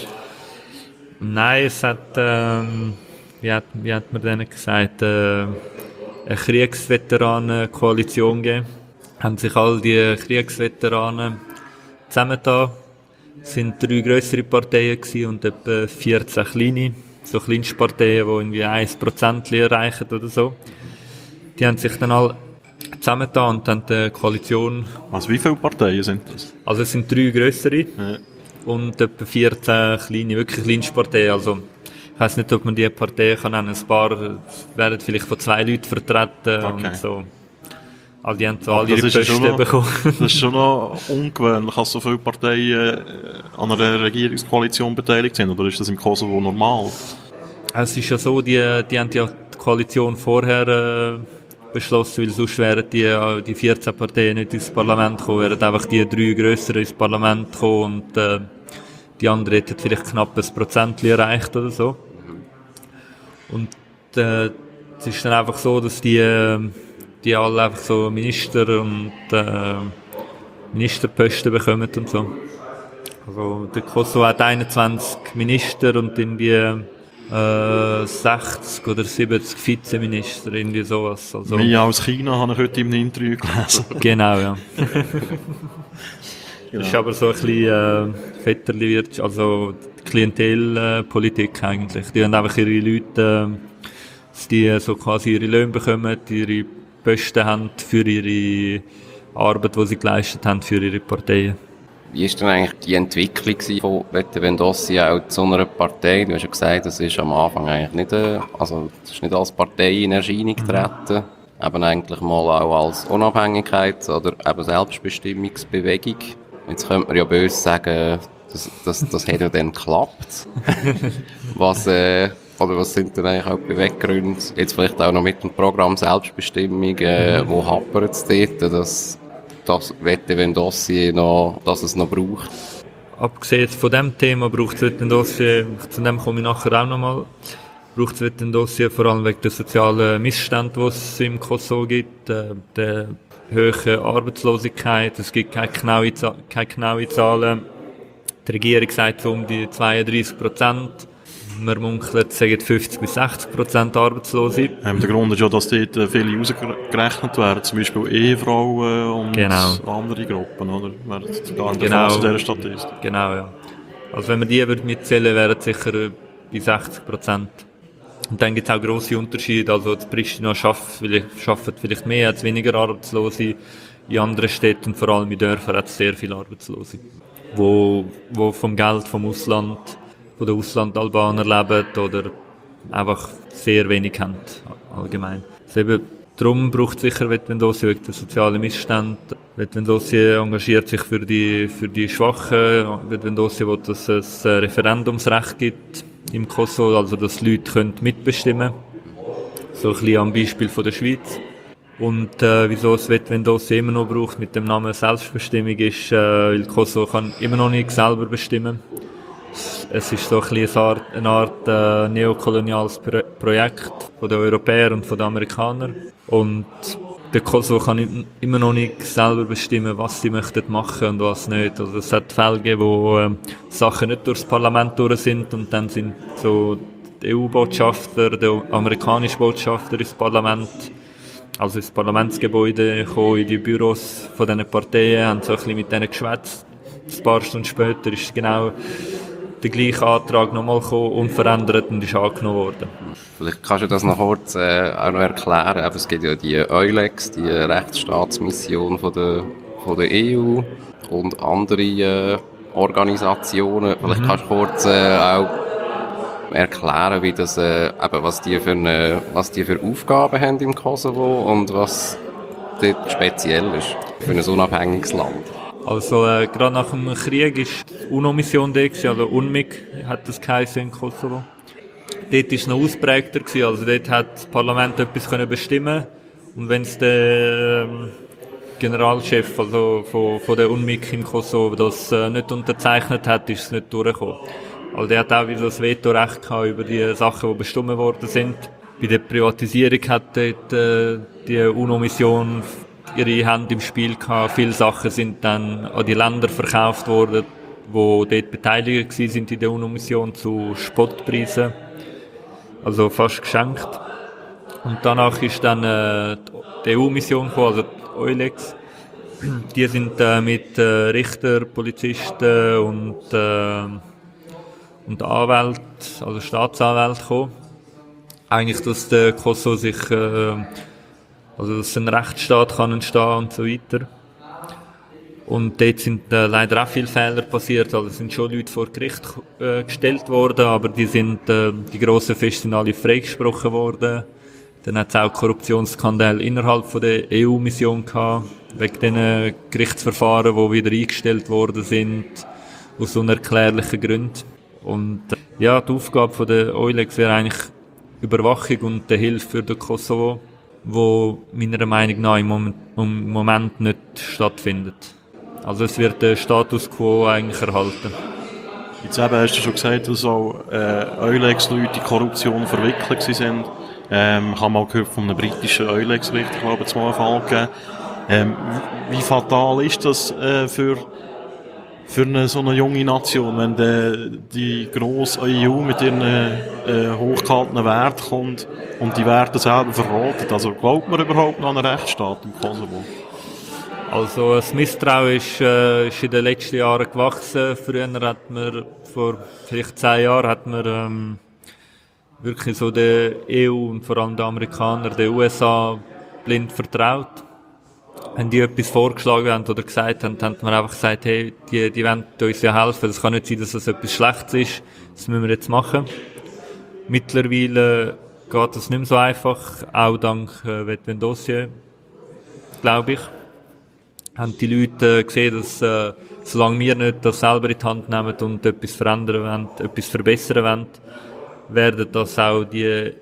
Speaker 3: Nein, es hat, wie hat man denen gesagt, eine Kriegsveteranen-Koalition gegeben. Haben sich all die Kriegsveteranen zusammengetan. Es waren 3 grössere Parteien gewesen und etwa 14 kleine, so Kleinstparteien, die irgendwie 1% erreichen oder so. Die haben sich dann alle zusammengetan und haben die Koalition...
Speaker 1: Also wie viele Parteien sind das?
Speaker 3: Also es sind 3 grössere
Speaker 1: Ja.
Speaker 3: und etwa 14 kleine, wirklich Kleinstparteien. Also ich weiss nicht, ob man die Parteien kann nennen. Ein paar werden vielleicht von 2 Leuten vertreten
Speaker 1: Okay.
Speaker 3: und so. Also die haben so
Speaker 1: Aber
Speaker 3: alle ihre
Speaker 1: das ist ja
Speaker 3: Posten
Speaker 1: schon noch-
Speaker 3: bekommen.
Speaker 1: Das ist schon noch ungewöhnlich, dass so viele Parteien an einer Regierungskoalition beteiligt sind. Oder ist das im Kosovo normal?
Speaker 3: Es ist ja so, die haben ja die Koalition vorher beschlossen, weil sonst wären die 14 Parteien nicht ins Parlament gekommen, wären einfach die 3 grösseren ins Parlament gekommen und die anderen hätten vielleicht knapp ein Prozent erreicht oder so. Und es ist dann einfach so, dass die alle einfach so Minister und Ministerposten bekommen und so. Also der Kosovo hat 21 Minister und irgendwie 60 oder 70 Vizeminister, irgendwie sowas. Also,
Speaker 1: Mehr als China habe ich heute im Interview gelesen.
Speaker 3: genau, ja. Das ist aber so ein bisschen Vetterli-Wirtschaft, also Klientelpolitik eigentlich. Die haben einfach ihre Leute, dass die so quasi ihre Löhne bekommen, ihre Posten haben für ihre Arbeit, die sie geleistet haben für ihre Parteien.
Speaker 2: Wie war denn eigentlich die Entwicklung von Vetevendossi auch zu einer Partei? Du hast ja gesagt, das ist am Anfang eigentlich nicht, also das ist nicht als Partei in Erscheinung getreten, eben eigentlich mal auch als Unabhängigkeits- oder eben Selbstbestimmungsbewegung. Jetzt könnte man ja böse sagen, das hat ja dann geklappt. Was sind denn eigentlich auch die Beweggründe? Jetzt vielleicht auch noch mit dem Programm Selbstbestimmung, wo hapert es dort, dass Vetevendossi dass es noch braucht?
Speaker 3: Abgesehen von diesem Thema braucht es Vetevendossi, zu dem komme ich nachher auch nochmal, braucht es Vetevendossi vor allem wegen der sozialen Missstände, die es im Kosovo gibt, der hohen Arbeitslosigkeit, es gibt keine genaue Zahlen. Die Regierung sagt so um die 32%. Man munkelt, es sagen 50-60% Arbeitslose.
Speaker 1: Der Grund ist ja, dass dort viele rausgerechnet werden, zum Beispiel Ehefrauen und
Speaker 3: Genau.
Speaker 1: andere Gruppen, oder? Wären gar nicht
Speaker 3: Genau.
Speaker 1: aus dieser Statistik.
Speaker 3: Genau, ja. Also wenn man die würde mitzählen, wären es sicher bei 60%. Und dann gibt es auch grosse Unterschiede. Also die Pristina arbeitet vielleicht mehr, hat weniger Arbeitslose. In anderen Städten und vor allem in Dörfern hat es sehr viele Arbeitslose, wo vom Geld vom Ausland, von den Auslandalbaner leben oder einfach sehr wenig haben, allgemein. Also eben, darum braucht es sicher Vetevendossi wegen der sozialen Missstände. Vetevendossi engagiert sich für die Schwachen. Vetevendossi will, dass es ein Referendumsrecht gibt im Kosovo, also dass Leute mitbestimmen können. So ein bisschen am Beispiel von der Schweiz. Und wieso es Vetevendossi immer noch braucht mit dem Namen Selbstbestimmung ist, weil Kosovo kann immer noch nicht selber bestimmen. Es ist so ein bisschen eine Art neokoloniales Projekt von den Europäern und von den Amerikanern. Und der Kosovo kann immer noch nicht selber bestimmen, was sie möchten machen und was nicht. Also es hat Fälle gegeben, wo Sachen nicht durchs Parlament durch sind und dann sind so die EU-Botschafter, der amerikanische Botschafter ins Parlament, also ins Parlamentsgebäude gekommen, in die Büros von diesen Parteien, haben so ein bisschen mit denen geschwätzt. Ein paar Stunden später ist genau der gleiche Antrag nochmal gekommen, unverändert und ist angenommen worden.
Speaker 2: Vielleicht kannst du das noch kurz auch noch erklären. Aber es gibt ja die EULEX, die Rechtsstaatsmission von der EU und andere Organisationen. Vielleicht kannst du kurz auch erklären, wie das, eben, was die für Aufgaben haben im Kosovo und was dort speziell ist für ein unabhängiges Land.
Speaker 3: Also gerade nach dem Krieg ist die UNO-Mission da gewesen, also UNMIK hat das geheißen in Kosovo. Dort war es noch ausprägter gewesen, also dort hat das Parlament etwas können bestimmen und wenn es der Generalchef also von der UNMIK im Kosovo das nicht unterzeichnet hat, ist es nicht durchgekommen. Also der hat auch wieder das Vetorecht gehabt über die Sachen, die bestimmt worden sind. Bei der Privatisierung hat dort die UNO-Mission ihre Hand im Spiel gehabt. Viele Sachen sind dann an die Länder verkauft worden, die dort beteiligt waren in der UNO-Mission zu Spottpreisen. Also fast geschenkt. Und danach ist dann die EU-Mission gekommen, also die EULEX. Die sind mit Richter, Polizisten und Anwälten, also Staatsanwälten gekommen. Eigentlich, dass der Kosovo sich, also dass ein Rechtsstaat kann entstehen und so weiter. Und dort sind leider auch viele Fehler passiert, also es sind schon Leute vor Gericht gestellt worden, aber die grossen Feste sind alle freigesprochen worden. Dann hat es auch Korruptionsskandale innerhalb von der EU-Mission gehabt, wegen diesen Gerichtsverfahren, die wieder eingestellt worden sind, aus unerklärlichen Gründen. Und ja, die Aufgabe von der EULEX wäre eigentlich Überwachung und die Hilfe für den Kosovo, wo meiner Meinung nach im Moment nicht stattfindet. Also es wird der Status quo eigentlich erhalten.
Speaker 1: Jetzt eben hast du schon gesagt, dass auch EULEX-Leute in Korruption verwickelt sind. Ich habe mal gehört von einem britischen EULEX-Richter, glaube ich, jetzt mal einen Fall gegeben. Wie fatal ist das für so eine junge Nation, wenn die grosse EU mit ihren hochgehaltenen Werten kommt und die Werte selber verraten? Also glaubt man überhaupt noch an einen Rechtsstaat im Kosovo?
Speaker 3: Also das Misstrauen ist in den letzten Jahren gewachsen. Früher hat man, vor vielleicht 10 Jahren, hat man wirklich so der EU und vor allem den Amerikanern, den USA blind vertraut. Wenn die etwas vorgeschlagen haben oder gesagt haben, haben wir einfach gesagt, hey, die wollen uns ja helfen. Es kann nicht sein, dass das etwas Schlechtes ist. Das müssen wir jetzt machen. Mittlerweile geht das nicht mehr so einfach, auch dank Vetwendossier, glaube ich. Haben die Leute gesehen, dass solange wir nicht das selber in die Hand nehmen und etwas verändern wollen, etwas verbessern wollen, wird das auch die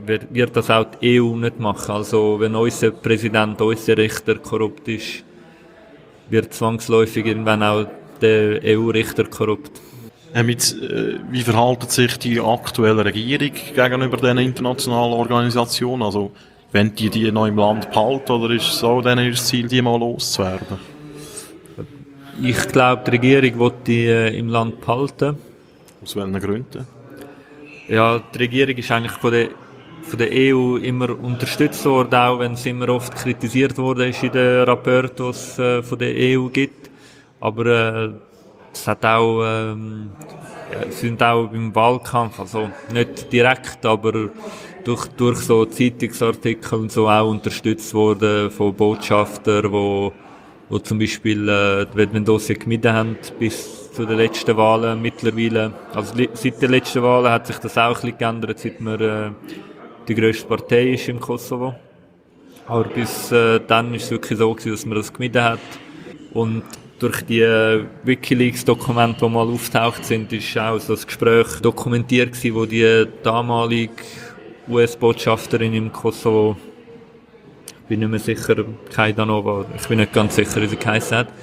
Speaker 3: EU nicht machen. Also wenn unser Präsident, unser Richter korrupt ist, wird zwangsläufig irgendwann auch der EU-Richter korrupt.
Speaker 1: Wie verhält sich die aktuelle Regierung gegenüber diesen internationalen Organisationen? Also wenn die noch im Land behalten, oder ist es so dann ihr Ziel, die mal loszuwerden?
Speaker 3: Ich glaube, die Regierung will die im Land behalten.
Speaker 1: Aus welchen Gründen?
Speaker 3: Ja, die Regierung ist eigentlich von der EU immer unterstützt worden, auch wenn es immer oft kritisiert worden ist in den Rapporten, die es von der EU gibt. Aber es hat auch, sind auch im Wahlkampf, also nicht direkt, aber durch so Zeitungsartikel und so auch unterstützt worden von Botschaftern, wo zum Beispiel die Vetwendossier gemieden haben bis zu den letzten Wahlen mittlerweile. Also seit den letzten Wahlen hat sich das auch ein bisschen geändert, seit man die grösste Partei ist im Kosovo. Aber bis dann ist es wirklich so gewesen, dass man das gemieden hat. Und durch die WikiLeaks-Dokumente, die mal auftaucht sind, ist auch so das Gespräch dokumentiert gewesen, wo die damalige US-Botschafterin im Kosovo, ich bin nicht mehr sicher, Kajdanova, ich bin nicht ganz sicher, wie sie geheißen hat,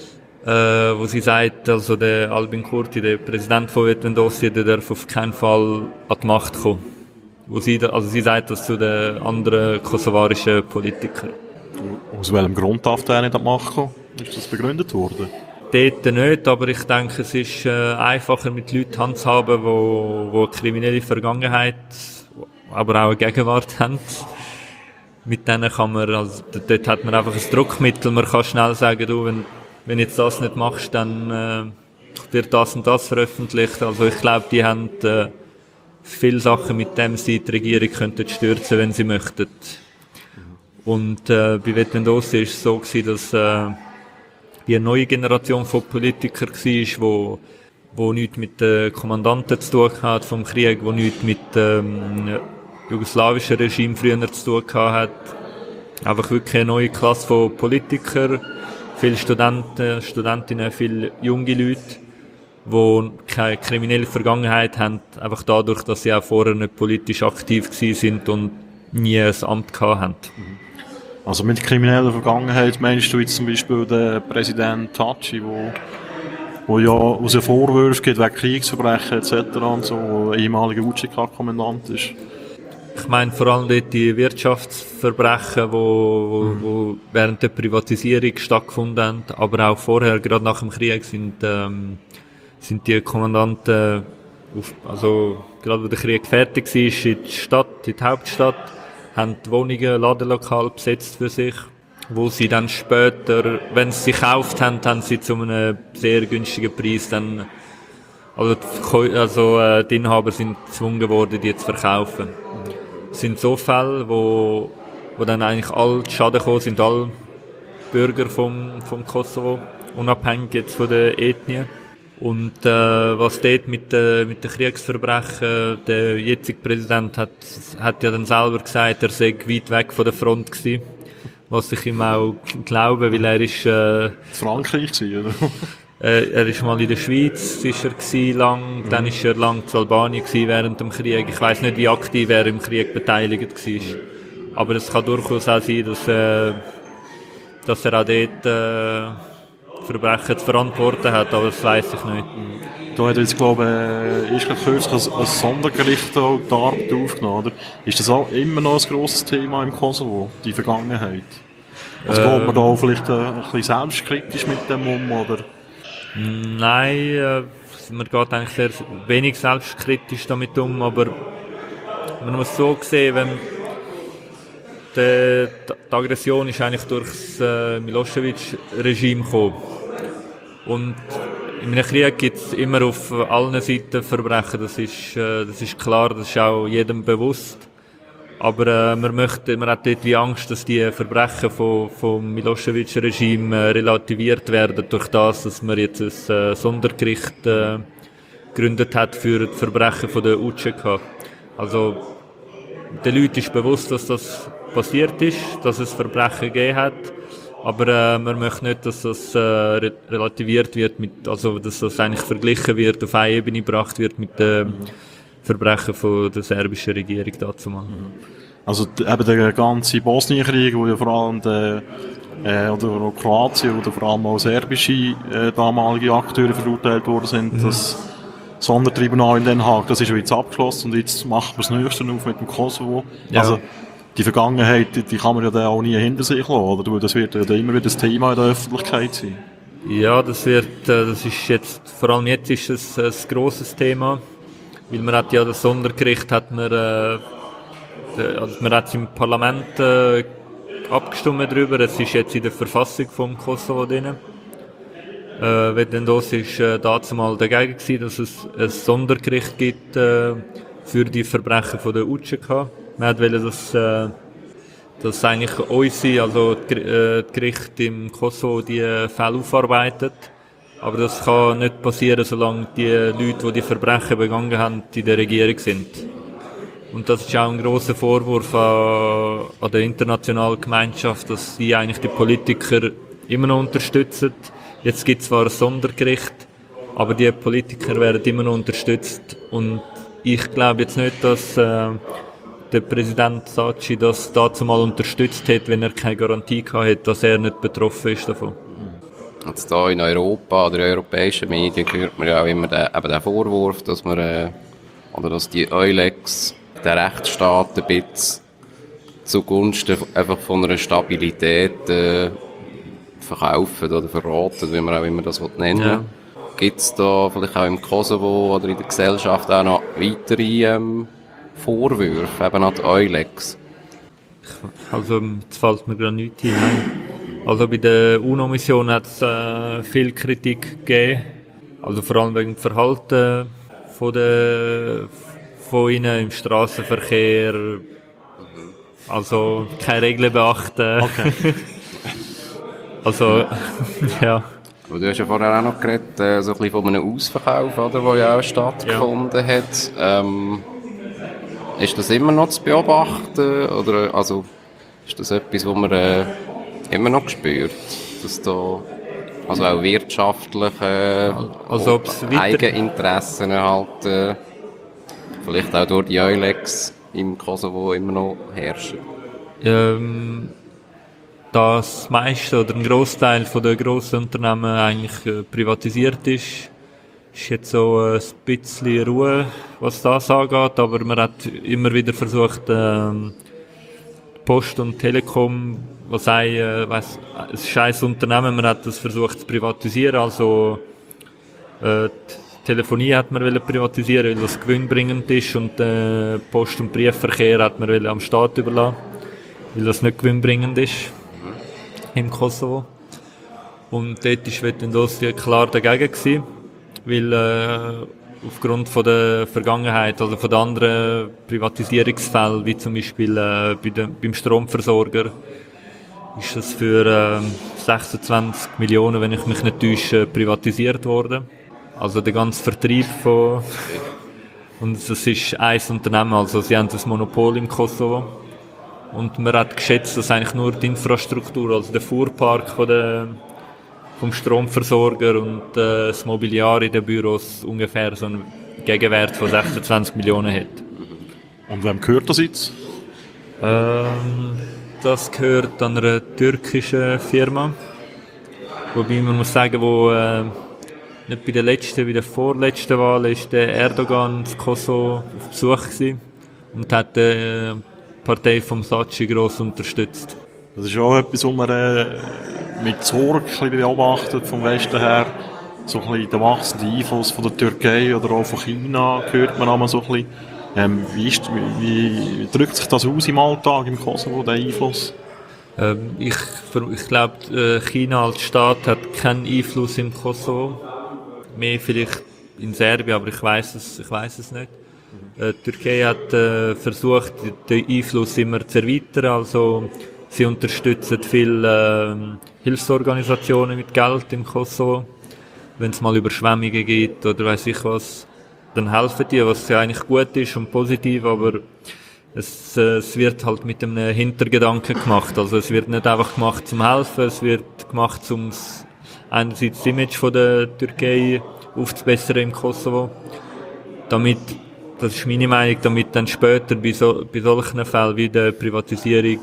Speaker 3: wo sie sagt, also der Albin Kurti, der Präsident von Vetwendossier, der darf auf keinen Fall an die Macht kommen. Sie sagt das zu den anderen kosovarischen Politikern.
Speaker 1: Aus welchem Grund darf der nicht an die Macht kommen? Ist das begründet worden?
Speaker 3: Dort nicht, aber ich denke, es ist einfacher mit Leuten handzuhaben, die eine kriminelle Vergangenheit, aber auch eine Gegenwart haben. Mit denen kann man, also dort hat man einfach ein Druckmittel, man kann schnell sagen, du, wenn jetzt das nicht machst, dann wird das und das veröffentlicht. Also ich glaube, die haben viele Sachen, mit denen sie die Regierung könnten stürzen, wenn sie möchten. Und bei Vetwendossier war es so gewesen, dass die eine neue Generation von Politikern war, wo nichts mit den Kommandanten zu tun hat vom Krieg, wo nichts mit jugoslawischen Regime früher zu tun hat. Einfach wirklich eine neue Klasse von Politikern, viele Studenten, Studentinnen, viele junge Leute, die keine kriminelle Vergangenheit haben, einfach dadurch, dass sie auch vorher nicht politisch aktiv sind und nie ein Amt gehabt haben.
Speaker 1: Also mit krimineller Vergangenheit meinst du jetzt zum Beispiel den Präsident Thaçi, wo ja aus Vorwürfen geht wegen Kriegsverbrechen etc. und so, wo ein ehemaliger UCK-Kommandant ist?
Speaker 3: Ich meine vor allem dort die Wirtschaftsverbrechen, wo während der Privatisierung stattgefunden haben, aber auch vorher, gerade nach dem Krieg, sind die Kommandanten, also gerade wo der Krieg fertig war, in die Hauptstadt, haben die Wohnungen, Ladenlokal besetzt für sich, wo sie dann später, wenn sie gekauft haben, haben sie zu einem sehr günstigen Preis dann, die Inhaber sind gezwungen worden, die zu verkaufen. Es sind so Fälle, wo dann eigentlich alle Schaden gekommen sind, alle Bürger vom Kosovo, unabhängig jetzt von der Ethnie. Und was dort mit den Kriegsverbrechen, der jetzige Präsident hat ja dann selber gesagt, er sei weit weg von der Front gewesen. Was ich ihm auch glaube, weil er ist
Speaker 1: Frankreich gewesen, oder?
Speaker 3: Er ist mal in der Schweiz, ist er gewesen, lang, dann ist er lang zu Albanien gewesen während dem Krieg. Ich weiss nicht, wie aktiv er im Krieg beteiligt war. Aber es kann durchaus auch sein, dass er auch dort Verbrechen zu verantworten hat, aber das weiss ich nicht.
Speaker 1: Da hat jetzt, glaube ich, kürzlich ein Sondergericht auch die Arbeit aufgenommen, oder? Ist das auch immer noch ein grosses Thema im Kosovo, die Vergangenheit? Also geht man da auch vielleicht ein bisschen selbstkritisch mit dem oder?
Speaker 3: Nein, man geht eigentlich sehr wenig selbstkritisch damit aber man muss so sehen, wenn die Aggression ist eigentlich durch das Milosevic-Regime gekommen. Und in einem Krieg gibt es immer auf allen Seiten Verbrechen, das ist klar, das ist auch jedem bewusst. Aber man hat dort wie Angst, dass die Verbrechen vom Milosevic-Regime relativiert werden durch das, dass man jetzt ein Sondergericht gegründet hat für die Verbrechen von der UCK. Also den Leuten ist bewusst, dass das passiert ist, dass es Verbrechen gegeben hat, aber man möchte nicht, dass das relativiert wird, dass das eigentlich verglichen wird, auf eine Ebene gebracht wird mit den Verbrechen von der serbischen Regierung dazu machen.
Speaker 1: Also eben der ganze Bosnienkrieg, wo ja vor allem oder auch Kroatien oder vor allem auch serbische damalige Akteure verurteilt worden sind, das Sondertribunal in Den Haag, das ist jetzt abgeschlossen und jetzt macht man das Nächste auf mit dem Kosovo. Ja. Also die Vergangenheit, die kann man ja dann auch nie hinter sich lassen, oder? Das wird ja immer wieder das Thema in der Öffentlichkeit sein.
Speaker 3: Ja, das ist jetzt, vor allem jetzt ist es ein grosses Thema, weil man hat ja das Sondergericht, man hat im Parlament abgestimmt darüber, es ist jetzt in der Verfassung vom Kosovo drin. Vetendose ist dazu mal dagegen gewesen, dass es ein Sondergericht gibt für die Verbrechen von der UCK. Man wollte, dass eigentlich unsere, also die Gerichte im Kosovo die Fälle aufarbeitet. Aber das kann nicht passieren, solange die Leute, die die Verbrechen begangen haben, in der Regierung sind. Und das ist auch ein grosser Vorwurf an der internationalen Gemeinschaft, dass sie eigentlich die Politiker immer noch unterstützen. Jetzt gibt es zwar ein Sondergericht, aber die Politiker werden immer noch unterstützt. Und ich glaube jetzt nicht, dass der Präsident Saci das dazu mal unterstützt hat, wenn er keine Garantie gehabt hat, dass er nicht betroffen ist davon.
Speaker 2: Jetzt hier in Europa oder in europäischen Medien hört man ja auch immer den Vorwurf, dass dass die EULEX den Rechtsstaat ein bisschen zugunsten einfach von einer Stabilität verkaufen oder verraten, wie man auch immer das nennen will. Ja. Gibt es da vielleicht auch im Kosovo oder in der Gesellschaft auch noch weitere Vorwürfe eben an die EULEX?
Speaker 3: Also jetzt fällt mir gerade nichts hinein. Also bei der UNO-Mission hat es viel Kritik gegeben, also vor allem wegen dem Verhalten von ihnen im Strassenverkehr, also keine Regeln beachten. Okay. Also, ja.
Speaker 2: Aber du hast ja vorher auch noch geredet, so ein bisschen von einem Ausverkauf, oder, der ja auch stattgefunden hat. Ist das immer noch zu beobachten, oder also, ist das etwas, was man immer noch spürt, dass da also auch wirtschaftliche Eigeninteressen halt vielleicht auch durch die EULEX im Kosovo immer noch herrschen?
Speaker 3: Das meiste oder ein Grossteil von den grossen Unternehmen eigentlich privatisiert ist jetzt so ein bisschen Ruhe, was das angeht, aber man hat immer wieder versucht, Post und Telekom, was es ist ein Unternehmen, man hat das versucht zu privatisieren, also Telefonie hat man privatisieren, weil das gewinnbringend ist, und Post- und Briefverkehr hat man am Staat überlassen, weil das nicht gewinnbringend ist im Kosovo. Und dort war Vetendosje klar dagegen gewesen, weil aufgrund von der Vergangenheit, also von den anderen Privatisierungsfällen, wie zum Beispiel beim Stromversorger, ist das für 26 Millionen, wenn ich mich nicht täusche, privatisiert worden. Also der ganze Vertrieb von... Und das ist ein Unternehmen, also sie haben das Monopol im Kosovo. Und man hat geschätzt, dass eigentlich nur die Infrastruktur, also der Fuhrpark vom Stromversorger und das Mobiliar in den Büros ungefähr so einen Gegenwert von 26 Millionen hat.
Speaker 1: Und wem gehört das jetzt?
Speaker 3: Das gehört an einer türkischen Firma. Wobei man muss sagen, wo nicht bei der letzten, bei der vorletzten Wahl ist der Erdogan in Kosovo auf Besuch gewesen und hat die Partei vom Saci gross unterstützt.
Speaker 1: Das ist auch etwas, was man mit Sorge beobachtet vom Westen her. So ein bisschen der wachsende Einfluss von der Türkei oder auch von China hört man einmal so ein bisschen. Wie drückt sich das aus im Alltag im Kosovo, der Einfluss?
Speaker 3: Ich glaube, China als Staat hat keinen Einfluss im Kosovo. Mehr vielleicht in Serbien, aber ich weiß es nicht. Die Türkei hat versucht, den Einfluss immer zu erweitern. Also sie unterstützen viele Hilfsorganisationen mit Geld im Kosovo. Wenn es mal Überschwemmungen gibt oder weiss ich was, dann helfen die, was ja eigentlich gut ist und positiv, aber es wird halt mit einem Hintergedanken gemacht. Also es wird nicht einfach gemacht zum Helfen, es wird gemacht, um einerseits das Image von der Türkei aufzubessern im Kosovo. Damit, das ist meine Meinung, damit dann später bei solchen Fällen wie der Privatisierung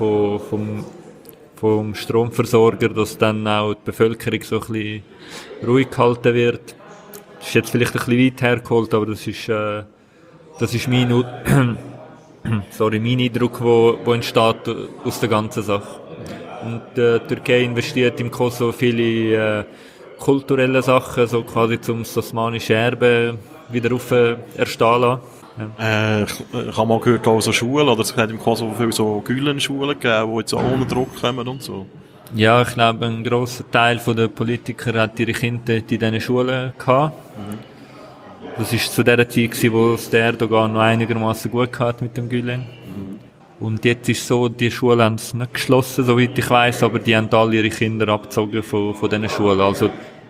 Speaker 3: vom Stromversorger, dass dann auch die Bevölkerung so ein bisschen ruhig gehalten wird. Das ist jetzt vielleicht ein bisschen weit hergeholt, aber das ist mein Eindruck, wo entsteht aus der ganzen Sache. Und die Türkei investiert im Kosovo viele kulturelle Sachen, so quasi zum osmanische Erbe wieder auf erstehen lassen. Ja.
Speaker 1: Ich habe mal gehört, auch so Schulen, oder es hat im Kosovo viele so Gülen-Schulen gegeben, die jetzt auch unter Druck kommen und so.
Speaker 3: Ja, ich glaube, ein grosser Teil der Politiker hat ihre Kinder in diesen Schulen gehabt. Das war zu der Zeit, wo es der Erdogan noch einigermaßen gut hatte mit dem Gülen. Und jetzt ist es so, die Schulen haben es nicht geschlossen, soweit ich weiss, aber die haben alle ihre Kinder abgezogen von diesen Schulen. Also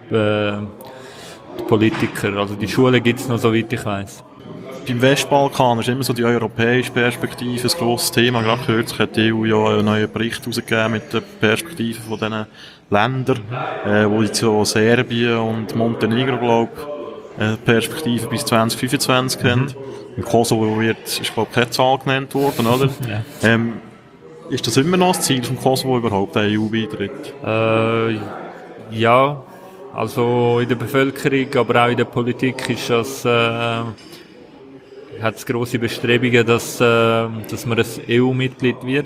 Speaker 3: die Politiker, also die Schulen gibt es noch, soweit ich weiss.
Speaker 1: Beim Westbalkan ist immer so die europäische Perspektive ein grosses Thema. Gerade kürzlich hat die EU ja einen neuen Bericht herausgegeben mit der Perspektive von diesen Ländern, wo jetzt so Serbien und Montenegro, glaube ich, Perspektive bis 2025 haben. Im Kosovo ist, glaube ich, keine Zahl genannt worden, oder? Ja. Ist das immer noch das Ziel vom Kosovo überhaupt, der EU-Beitritt?
Speaker 3: Ja, also in der Bevölkerung, aber auch in der Politik ist das, hat es grosse Bestrebungen, dass man ein EU-Mitglied wird.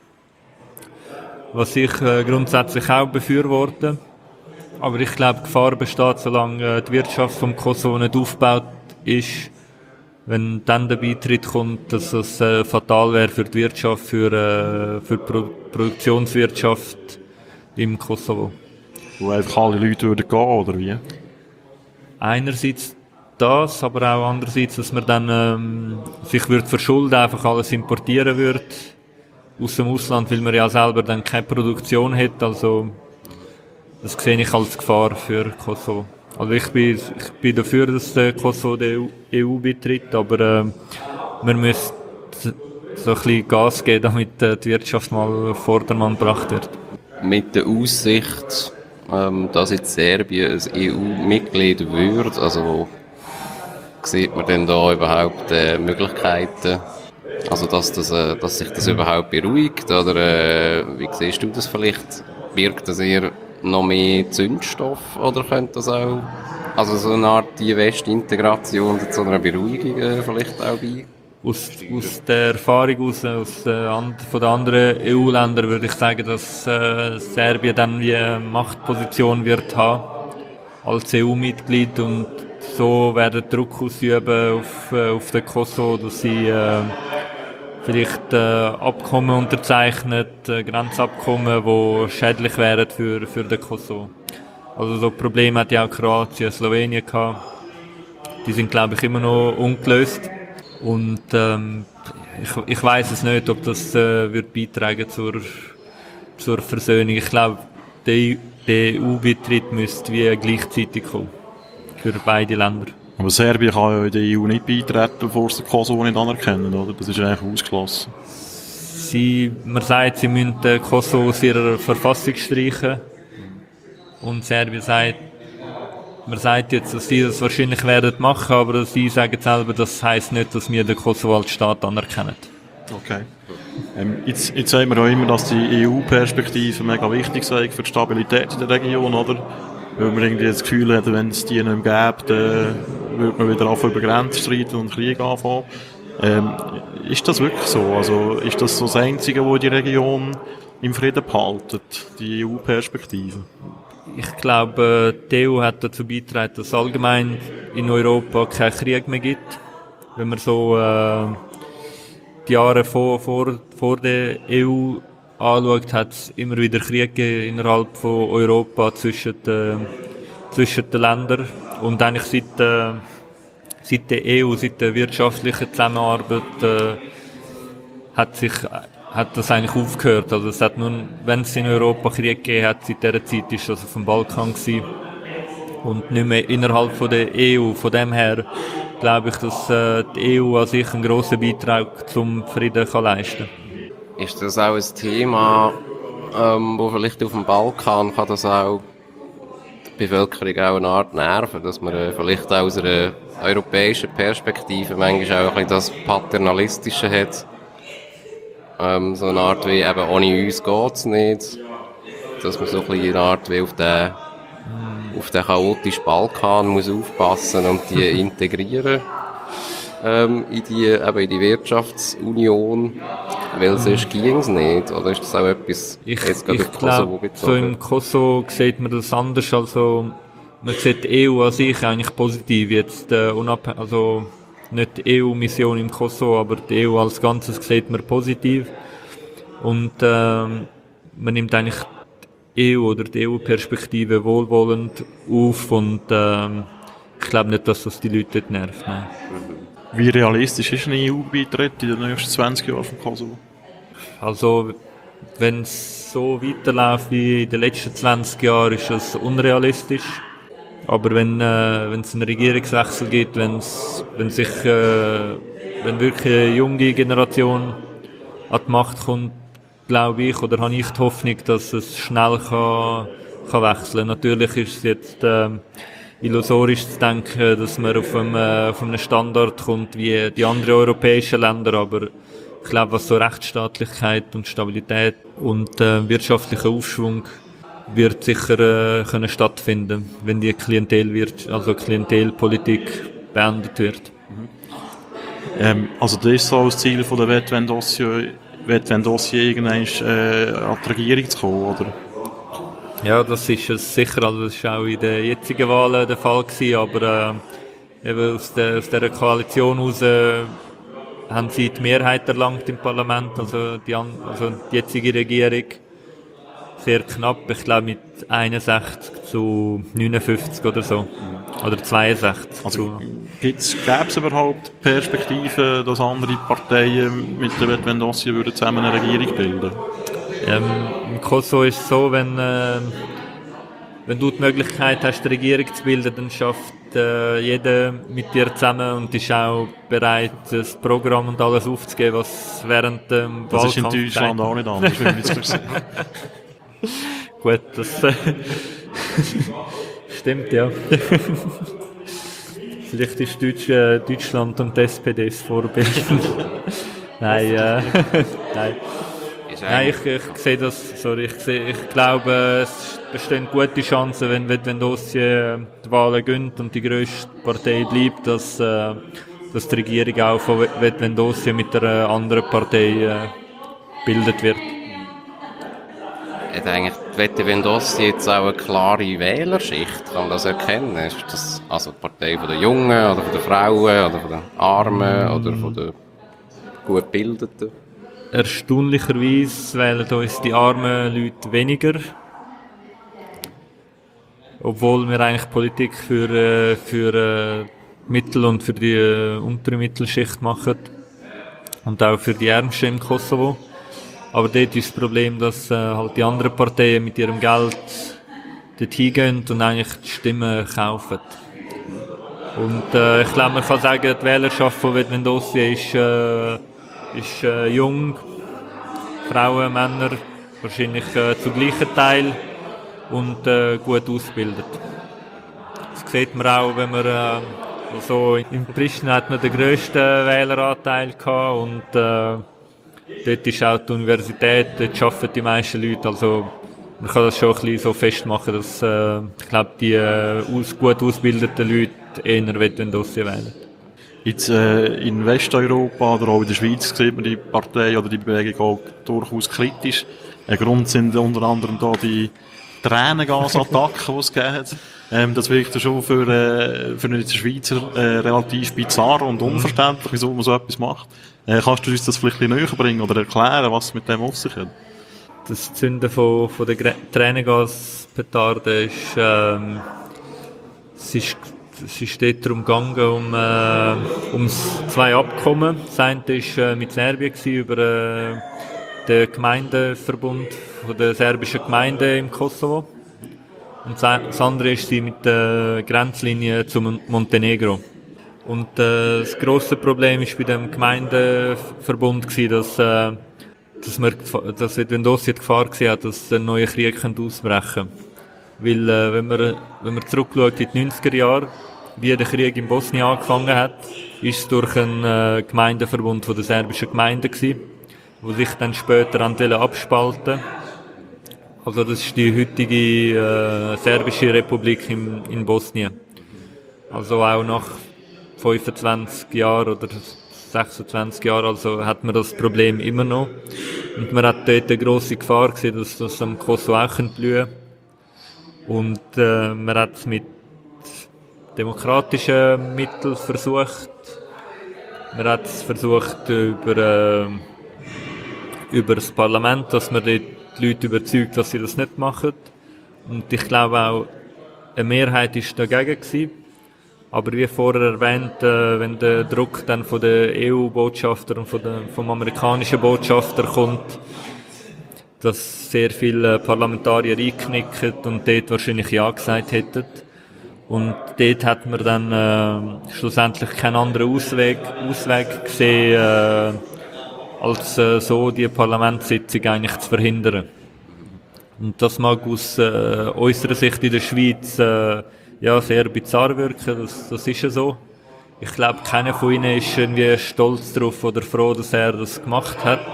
Speaker 3: Was ich grundsätzlich auch befürworte. Aber ich glaube, die Gefahr besteht, solange die Wirtschaft vom Kosovo nicht aufgebaut ist, wenn dann der Beitritt kommt, dass es fatal wäre für die Wirtschaft, für die Produktionswirtschaft im Kosovo.
Speaker 1: Wo einfach alle Leute würden gehen, oder wie?
Speaker 3: Einerseits das, aber auch andererseits, dass man dann sich würde verschulden, einfach alles importieren würde aus dem Ausland, weil man ja selber dann keine Produktion hat. Also das sehe ich als Gefahr für Kosovo. Also ich bin dafür, dass der Kosovo der EU beitritt, aber man müsste so ein bisschen Gas geben, damit die Wirtschaft mal auf Vordermann gebracht wird.
Speaker 2: Mit der Aussicht, dass jetzt Serbien ein EU-Mitglied wird, also sieht man denn da überhaupt Möglichkeiten, also dass sich das überhaupt beruhigt, oder wie siehst du das vielleicht? Birgt das eher noch mehr Zündstoff, oder könnte das auch, also so eine Art die Westintegration zu einer Beruhigung vielleicht auch bei?
Speaker 3: Aus der Erfahrung von den anderen EU-Ländern würde ich sagen, dass Serbien dann wie eine Machtposition wird haben als EU-Mitglied, und so werden Druck ausüben auf den Kosovo, dass sie vielleicht Abkommen unterzeichnet, Grenzabkommen, die schädlich wären für den Kosovo. Also so Probleme hat ja auch Kroatien, Slowenien gehabt. Die sind, glaube ich, immer noch ungelöst. Und ich weiss es nicht, ob das wird beitragen zur Versöhnung. Ich glaube, der EU-Beitritt müsste wie gleichzeitig kommen. Für beide Länder.
Speaker 1: Aber Serbien kann ja in die EU nicht beitreten, bevor sie Kosovo nicht anerkennen, oder? Das ist eigentlich ausgeschlossen.
Speaker 3: Man sagt, sie müssen Kosovo aus ihrer Verfassung streichen. Und Serbien sagt, man sagt jetzt, dass sie das wahrscheinlich werden machen, aber sie sagen selber, das heisst nicht, dass wir den Kosovo als Staat anerkennen.
Speaker 1: Okay. Jetzt sagen wir auch immer, dass die EU-Perspektive mega wichtig sei für die Stabilität in der Region, oder? Weil man irgendwie das Gefühl hat, wenn es die nicht mehr gäbe, dann würde man wieder anfangen über Grenzen streiten und Krieg anfangen. Ist das wirklich so? Also ist das so das Einzige, was die Region im Frieden behaltet, die EU-Perspektive?
Speaker 3: Ich glaube, die EU hat dazu beigetragen, dass es allgemein in Europa keinen Krieg mehr gibt. Wenn man so die Jahre vor der EU anschaut, hat es immer wieder Krieg gegeben innerhalb von Europa zwischen den Ländern. Und eigentlich seit der EU, seit der wirtschaftlichen Zusammenarbeit, hat das eigentlich aufgehört. Also es hat nur, wenn es in Europa Krieg gegeben hat, seit dieser Zeit ist das auf dem Balkan gewesen. Und nicht mehr innerhalb von der EU. Von dem her glaube ich, dass die EU an sich einen grossen Beitrag zum Frieden kann leisten kann.
Speaker 2: Ist das auch ein Thema, wo vielleicht auf dem Balkan kann das auch die Bevölkerung auch eine Art nerven, dass man vielleicht auch aus einer europäischen Perspektive manchmal auch ein bisschen das Paternalistische hat? So eine Art wie eben ohne uns geht's nicht, dass man so ein bisschen eine Art wie auf den chaotischen Balkan muss aufpassen und die integrieren in die Wirtschaftsunion, weil sonst ging es nicht, oder ist das auch etwas
Speaker 3: jetzt gerade auf Kosovo bezogen? So im Kosovo sieht man das anders, also man sieht die EU an sich eigentlich positiv jetzt, also nicht die EU-Mission im Kosovo, aber die EU als Ganzes sieht man positiv und man nimmt eigentlich die EU oder die EU-Perspektive wohlwollend auf und ich glaube nicht, dass das die Leute dort nervt. Nein.
Speaker 1: Wie realistisch ist ein EU-Beitritt in den nächsten 20 Jahren vom Kosovo?
Speaker 3: Also, wenn es so weiterläuft wie in den letzten 20 Jahren, ist es unrealistisch. Aber wenn es einen Regierungswechsel gibt, wenn wirklich eine junge Generation an die Macht kommt, glaube ich, oder habe ich die Hoffnung, dass es schnell kann wechseln. Natürlich ist es jetzt illusorisch zu denken, dass man auf einen Standard kommt wie die anderen europäischen Länder, aber ich glaube, was so Rechtsstaatlichkeit und Stabilität und wirtschaftlicher Aufschwung wird sicher können stattfinden, wenn die Klientelpolitik beendet wird.
Speaker 1: Also das ist so das Ziel von der Wetwend-Dossier irgendwann an die Regierung zu kommen, oder?
Speaker 3: Ja, das ist es sicher. Also das war auch in den jetzigen Wahlen der Fall gewesen, aber eben aus dieser Koalition heraus haben sie die Mehrheit erlangt im Parlament, also die jetzige Regierung. Sehr knapp, ich glaube mit 61 zu 59 oder so. Oder 62.
Speaker 1: Also gäbe es überhaupt Perspektiven, dass andere Parteien mit der Wetwend-Dossier zusammen eine Regierung bilden?
Speaker 3: Im Kosovo ist es so, wenn du die Möglichkeit hast, die Regierung zu bilden, dann schafft jeder mit dir zusammen und ist auch bereit, das Programm und alles aufzugeben, was während dem
Speaker 1: Das ist in Deutschland auch nicht anders, wenn ich es
Speaker 3: Gut, das stimmt, ja. Vielleicht ist Deutschland und die SPD das Vorbild. Nein, nein. Nein, ich sehe das, ich glaube, es bestehen gute Chancen, wenn Dossier die Wahlen gönnt und die grösste Partei bleibt, dass die Regierung auch von Dossier mit einer anderen Partei gebildet wird.
Speaker 2: Hat eigentlich die Wette Vendossi jetzt auch eine klare Wählerschicht? Kann man das erkennen? Ist das also die Partei von den Jungen oder von den Frauen oder von den Armen oder von den gut Gebildeten?
Speaker 3: Erstaunlicherweise wählen uns die armen Leute weniger. Obwohl wir eigentlich Politik für Mittel- und für die untere Mittelschicht machen. Und auch für die Ärmsten im Kosovo. Aber dort ist das Problem, dass halt die anderen Parteien mit ihrem Geld dort hingehen und eigentlich die Stimmen kaufen. Und ich glaube, man kann sagen, die Wählerschaft von Vettvendosje ist jung, Frauen, Männer, wahrscheinlich zu gleichen Teil und gut ausgebildet. Das sieht man auch, wenn man also in Pristina hat man den grössten Wähleranteil gehabt und dort ist auch die Universität, dort arbeiten die meisten Leute, also man kann das schon ein bisschen so festmachen, dass ich glaube, die gut ausgebildeten Leute eher Vettvendosje wählen.
Speaker 1: Jetzt in Westeuropa oder auch in der Schweiz sieht man die Partei oder die Bewegung auch durchaus kritisch. Ein Grund sind unter anderem da die Tränengasattacken, die es gegeben hat. Das wirkt ja schon für einen Schweizer relativ bizarr und unverständlich, wieso man so etwas macht. Kannst du uns das vielleicht ein bisschen näher bringen oder erklären, was es mit dem auf sich hat?
Speaker 3: Das Zünden von der Tränengaspetarde ist, es ist dort darum gegangen, um zwei Abkommen. Das eine war mit Serbien über den Gemeindeverbund der serbischen Gemeinden im Kosovo. Und das andere ist sie mit der Grenzlinie zu Montenegro. Und das grosse Problem ist bei dem Gemeindeverbund gewesen, dass Vettvendosje die Gefahr gesehen hat, dass ein neuer Krieg ausbrechen könnte. Weil, wenn man zurückschaut in die 90er Jahre, wie der Krieg in Bosnien angefangen hat, ist es durch einen Gemeindeverbund von der serbischen Gemeinden gewesen, wo sich dann später abspalten. Also das ist die heutige serbische Republik in Bosnien. Also auch nach 25 Jahren oder 26 Jahren, also hat man das Problem immer noch. Und man hat dort eine grosse Gefahr gesehen, dass das am Kosovo auch blühen könnte. Und man hat es mit demokratischen Mitteln versucht. Man hat es versucht über das Parlament, dass man dort die Leute überzeugt, dass sie das nicht machen. Und ich glaube auch, eine Mehrheit war dagegen gewesen. Aber wie vorher erwähnt, wenn der Druck dann von den EU-Botschafter und vom amerikanischen Botschafter kommt, dass sehr viele Parlamentarier einknicken und dort wahrscheinlich Ja gesagt hätten. Und dort hat man dann schlussendlich keinen anderen Ausweg gesehen, als so die Parlamentssitzung eigentlich zu verhindern. Und das mag aus unserer Sicht in der Schweiz sehr bizarr wirken, das ist ja so. Ich glaube, keiner von ihnen ist irgendwie stolz darauf oder froh, dass er das gemacht hat.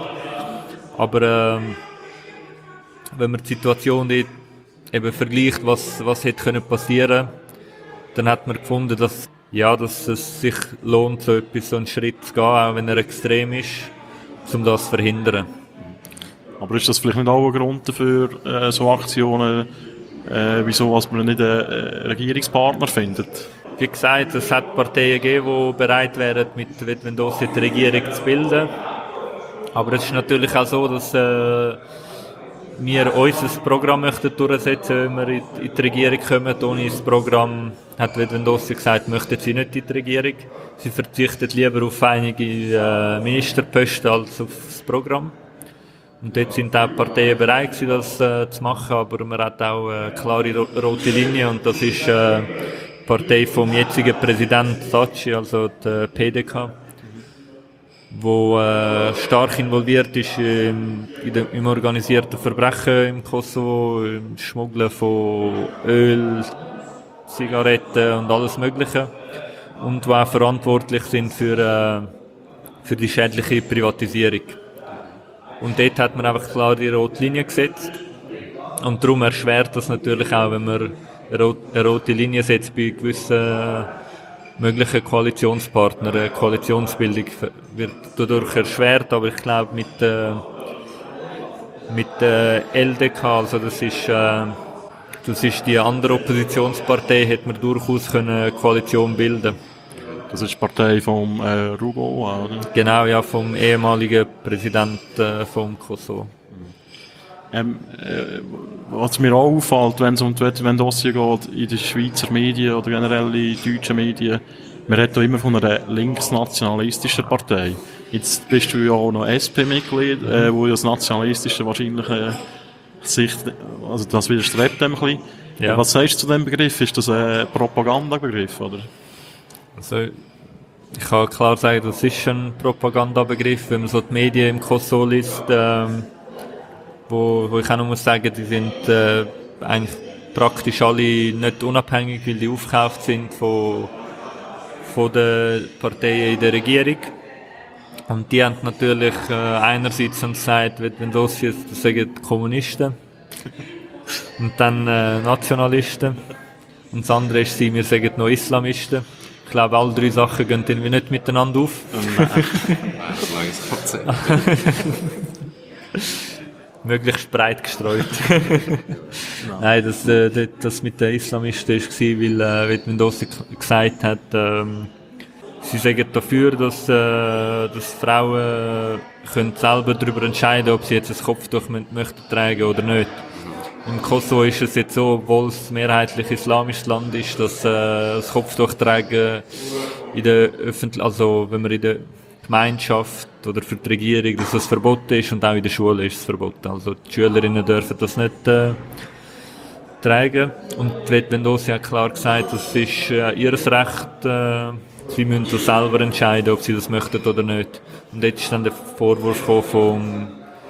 Speaker 3: Aber wenn man die Situation dort eben vergleicht, was hätte passieren können, dann hat man gefunden, dass es sich lohnt, so einen Schritt zu gehen, auch wenn er extrem ist, um das zu verhindern.
Speaker 1: Aber ist das vielleicht nicht auch ein Grund dafür, so Aktionen, wieso man nicht einen Regierungspartner findet?
Speaker 3: Wie gesagt, es hat Parteien gegeben, die bereit wären, mit Vettvendosje die Regierung zu bilden. Aber es ist natürlich auch so, dass wir unser Programm möchten durchsetzen, wenn wir in die Regierung kommen. Ohne das Programm hat Vettvendosje gesagt, möchten sie nicht in die Regierung. Sie verzichten lieber auf einige Ministerposten als auf das Programm. Und dort sind auch die Parteien bereit gewesen, das zu machen, aber man hat auch eine klare rote Linie und das ist die Partei vom jetzigen Präsidenten Thaci, also die PDK, wo stark involviert ist im organisierten Verbrechen im Kosovo, im Schmuggeln von Öl, Zigaretten und alles Mögliche und die auch verantwortlich sind für die schädliche Privatisierung. Und dort hat man einfach klar die rote Linie gesetzt. Und darum erschwert das natürlich auch, wenn man eine rote Linie setzt bei gewissen möglichen Koalitionspartnern. Eine Koalitionsbildung wird dadurch erschwert, aber ich glaube, mit der LDK, also das ist die andere Oppositionspartei, hätte man durchaus eine Koalition bilden.
Speaker 1: Das ist die Partei vom Rugova, oder?
Speaker 3: Genau, ja, vom ehemaligen Präsidenten vom Kosovo.
Speaker 1: Was mir auch auffällt, wenn es um die Dossier geht, in den Schweizer Medien oder generell in deutschen Medien, man redet ja immer von einer linksnationalistischen Partei. Jetzt bist du ja auch noch SP-Mitglied, wo ja das Nationalistische wahrscheinlich also das widerstrebt dem ein bisschen.
Speaker 3: Ja.
Speaker 1: Was sagst du zu dem Begriff? Ist das ein Propagandabegriff, oder?
Speaker 3: Also, ich kann klar sagen, das ist ein Propagandabegriff, wenn man so die Medien im Kosovo liest, wo ich auch noch muss sagen, die sind eigentlich praktisch alle nicht unabhängig, weil die aufgekauft sind von den Parteien in der Regierung. Und die haben natürlich einerseits gesagt, wenn das sagen die Kommunisten und dann Nationalisten. Und das andere ist, wir sagen noch Islamisten. Ich glaube, alle drei Sachen gehen irgendwie nicht miteinander auf.
Speaker 2: Neues Konzept.
Speaker 3: Möglichst breit gestreut. Nein, das mit den Islamisten war, weil Mendoza gesagt hat, sie sagen dafür, dass Frauen können selber darüber entscheiden, ob sie jetzt ein Kopftuch möchten tragen oder nicht. Im Kosovo ist es jetzt so, obwohl es mehrheitlich islamisches Land ist, dass das Kopftuch tragen in der also wenn man in der Gemeinschaft oder für die Regierung, dass das verboten ist, und auch in der Schule ist es verboten. Also die Schülerinnen dürfen das nicht tragen. Und die Mendoza hat klar gesagt, das ist ihr Recht, sie müssen das selber entscheiden, ob sie das möchten oder nicht. Und jetzt ist dann der Vorwurf gekommen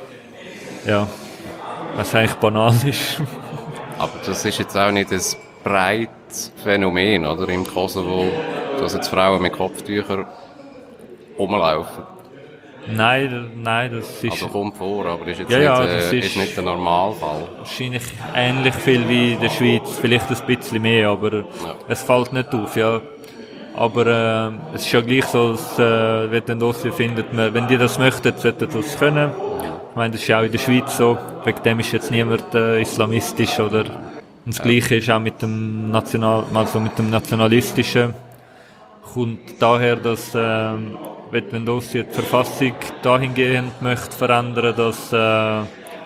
Speaker 3: was eigentlich banal ist.
Speaker 2: Aber das ist jetzt auch nicht ein breites Phänomen, oder? Im Kosovo, dass jetzt Frauen mit Kopftüchern rumlaufen.
Speaker 3: Nein, das ist...
Speaker 2: Also kommt vor, aber ist jetzt
Speaker 3: ist
Speaker 2: nicht der Normalfall.
Speaker 3: Wahrscheinlich ähnlich viel wie in der Schweiz, vielleicht ein bisschen mehr, aber es fällt nicht auf, ja. Aber es ist ja gleich so, dass Mendoza findet, wenn die das möchten, sollten sie das können. Ich meine, das ist ja auch in der Schweiz so, wegen dem ist jetzt niemand islamistisch, oder? Und das Gleiche ist auch mit dem Nationalistischen. Kommt daher, dass Mendoza die Verfassung dahingehend möchte verändern, dass der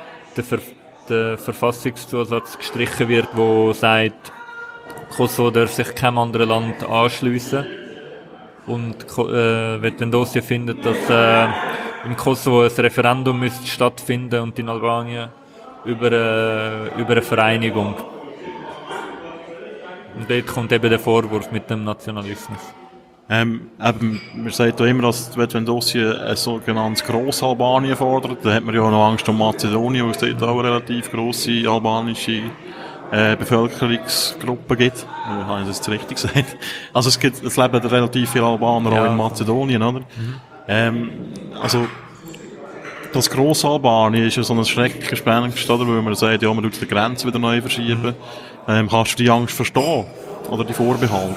Speaker 3: Verfassungszusatz gestrichen wird, wo sagt, Kosovo darf sich keinem anderen Land anschliessen. Und Mendoza findet, dass im Kosovo ein Referendum müsste stattfinden und in Albanien über eine Vereinigung. Und dort kommt eben der Vorwurf mit dem Nationalismus.
Speaker 1: Man sagt ja immer, dass Mendoza ein sogenanntes Grossalbanien fordert. Da hat man ja auch noch Angst um Mazedonien, weil es dort auch eine relativ grosse albanische Bevölkerungsgruppe gibt. Habe ich das jetzt richtig gesagt? Also es leben relativ viele Albaner auch in Mazedonien, oder? Also das Grossalbanien ist ja so ein Schreckgespenst, oder? Weil man sagt, ja, man tut die Grenze wieder neu verschieben. Kannst du die Angst verstehen? Oder die Vorbehalte?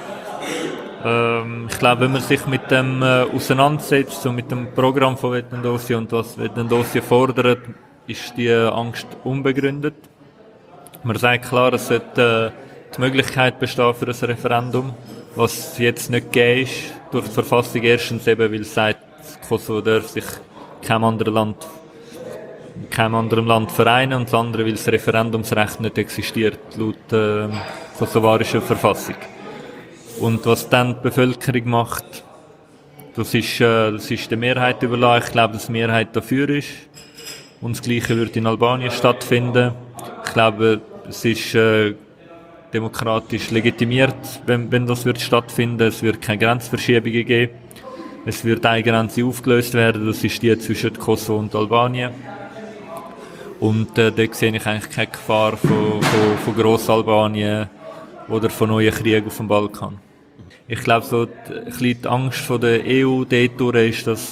Speaker 3: Ich glaube, wenn man sich mit dem auseinandersetzt, so mit dem Programm von Mendoza und was Mendoza fordert, ist die Angst unbegründet. Man sagt klar, es sollte die Möglichkeit bestehen für ein Referendum, was jetzt nicht gegeben ist durch die Verfassung. Erstens eben, weil es sagt, Kosovo darf sich keinem anderen Land vereinen, und das andere, weil das Referendumsrecht nicht existiert, laut kosovarischer Verfassung. Und was dann die Bevölkerung macht, das ist der Mehrheit überlassen. Ich glaube, dass die Mehrheit dafür ist. Und das Gleiche wird in Albanien stattfinden. Ich glaube, es ist demokratisch legitimiert, wenn das wird stattfinden. Es wird keine Grenzverschiebungen geben. Es wird eine Grenze aufgelöst werden. Das ist die zwischen Kosovo und Albanien. Und dort sehe ich eigentlich keine Gefahr von Grossalbanien oder von neuen Kriegen auf dem Balkan. Ich glaube, so die Angst von der EU dort ist, dass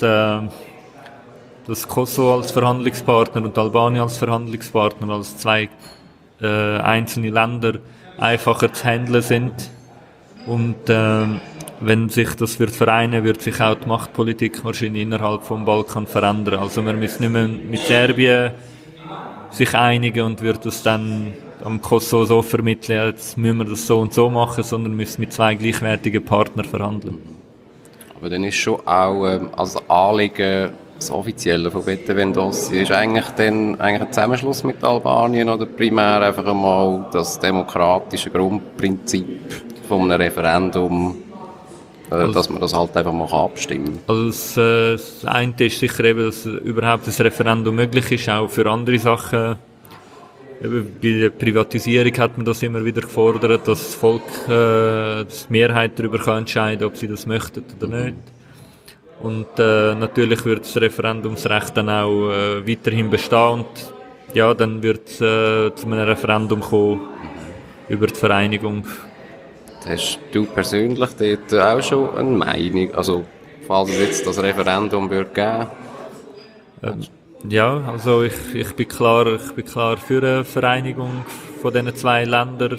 Speaker 3: Kosovo als Verhandlungspartner und Albanien als Verhandlungspartner, als zwei einzelne Länder, einfacher zu handeln sind. Und wenn sich das wird vereinen, wird sich auch die Machtpolitik wahrscheinlich innerhalb vom Balkan verändern. Also wir müssen nicht mehr mit Serbien sich einigen und würde das dann am Kosovo so vermitteln, ja, jetzt müssen wir das so und so machen, sondern müssen mit zwei gleichwertigen Partnern verhandeln.
Speaker 2: Aber dann ist schon auch als Anliegen das Offizielle von Beppe Vendossi ist eigentlich ein Zusammenschluss mit Albanien oder primär einfach einmal das demokratische Grundprinzip von einem Referendum, dass man das halt einfach mal abstimmen kann.
Speaker 3: Also das eine ist sicher eben, dass überhaupt das Referendum möglich ist, auch für andere Sachen. Bei der Privatisierung hat man das immer wieder gefordert, dass das Volk, die Mehrheit darüber entscheiden kann, ob sie das möchten oder nicht. Und natürlich wird das Referendumsrecht dann auch weiterhin bestehen und ja, dann wird es zu einem Referendum kommen über die Vereinigung.
Speaker 2: Hast du persönlich dort auch schon eine Meinung? Also, falls es jetzt das Referendum würde geben?
Speaker 3: Ja, also ich bin klar für eine Vereinigung von diesen zwei Ländern.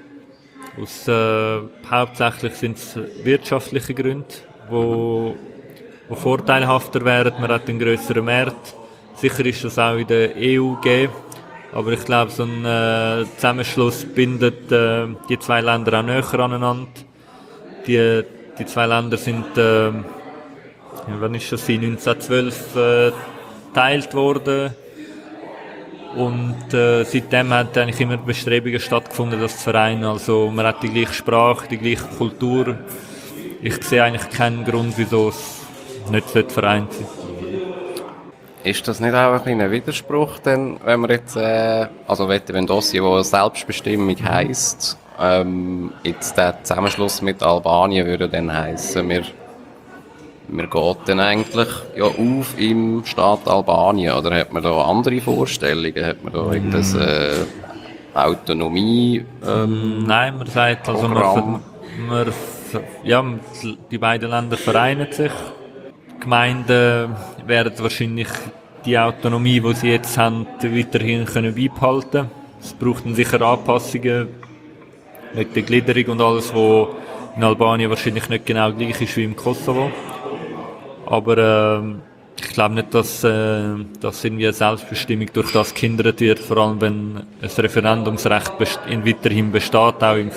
Speaker 3: Hauptsächlich sind es wirtschaftliche Gründe, wo vorteilhafter wären. Man hat einen grösseren Markt. Sicher ist das auch in der EU gegeben. Aber ich glaube, so ein Zusammenschluss bindet die zwei Länder auch näher aneinander. Die zwei Länder sind, wann ist das? 1912 geteilt worden. Und seitdem hat eigentlich immer Bestrebungen stattgefunden, das zu vereinen. Also man hat die gleiche Sprache, die gleiche Kultur. Ich sehe eigentlich keinen Grund, wieso es nicht vereint sein.
Speaker 2: Ist das nicht auch ein kleiner Widerspruch, denn, wenn man jetzt, also wenn Dossier, wo Selbstbestimmung heisst, jetzt der Zusammenschluss mit Albanien würde dann heissen, wir gehen dann eigentlich ja auf im Staat Albanien, oder hat man da andere Vorstellungen? Hat man da irgendwas Autonomie?
Speaker 3: Nein, man sagt, also die beiden Länder vereinen sich. Die Gemeinden werden wahrscheinlich die Autonomie, die sie jetzt haben, weiterhin können beibehalten. Es braucht dann sicher Anpassungen mit der Gliederung und alles, was in Albanien wahrscheinlich nicht genau gleich ist wie im Kosovo. Aber ich glaube nicht, dass irgendwie eine Selbstbestimmung durch das gehindert wird, vor allem wenn ein Referendumsrecht weiterhin besteht, auch in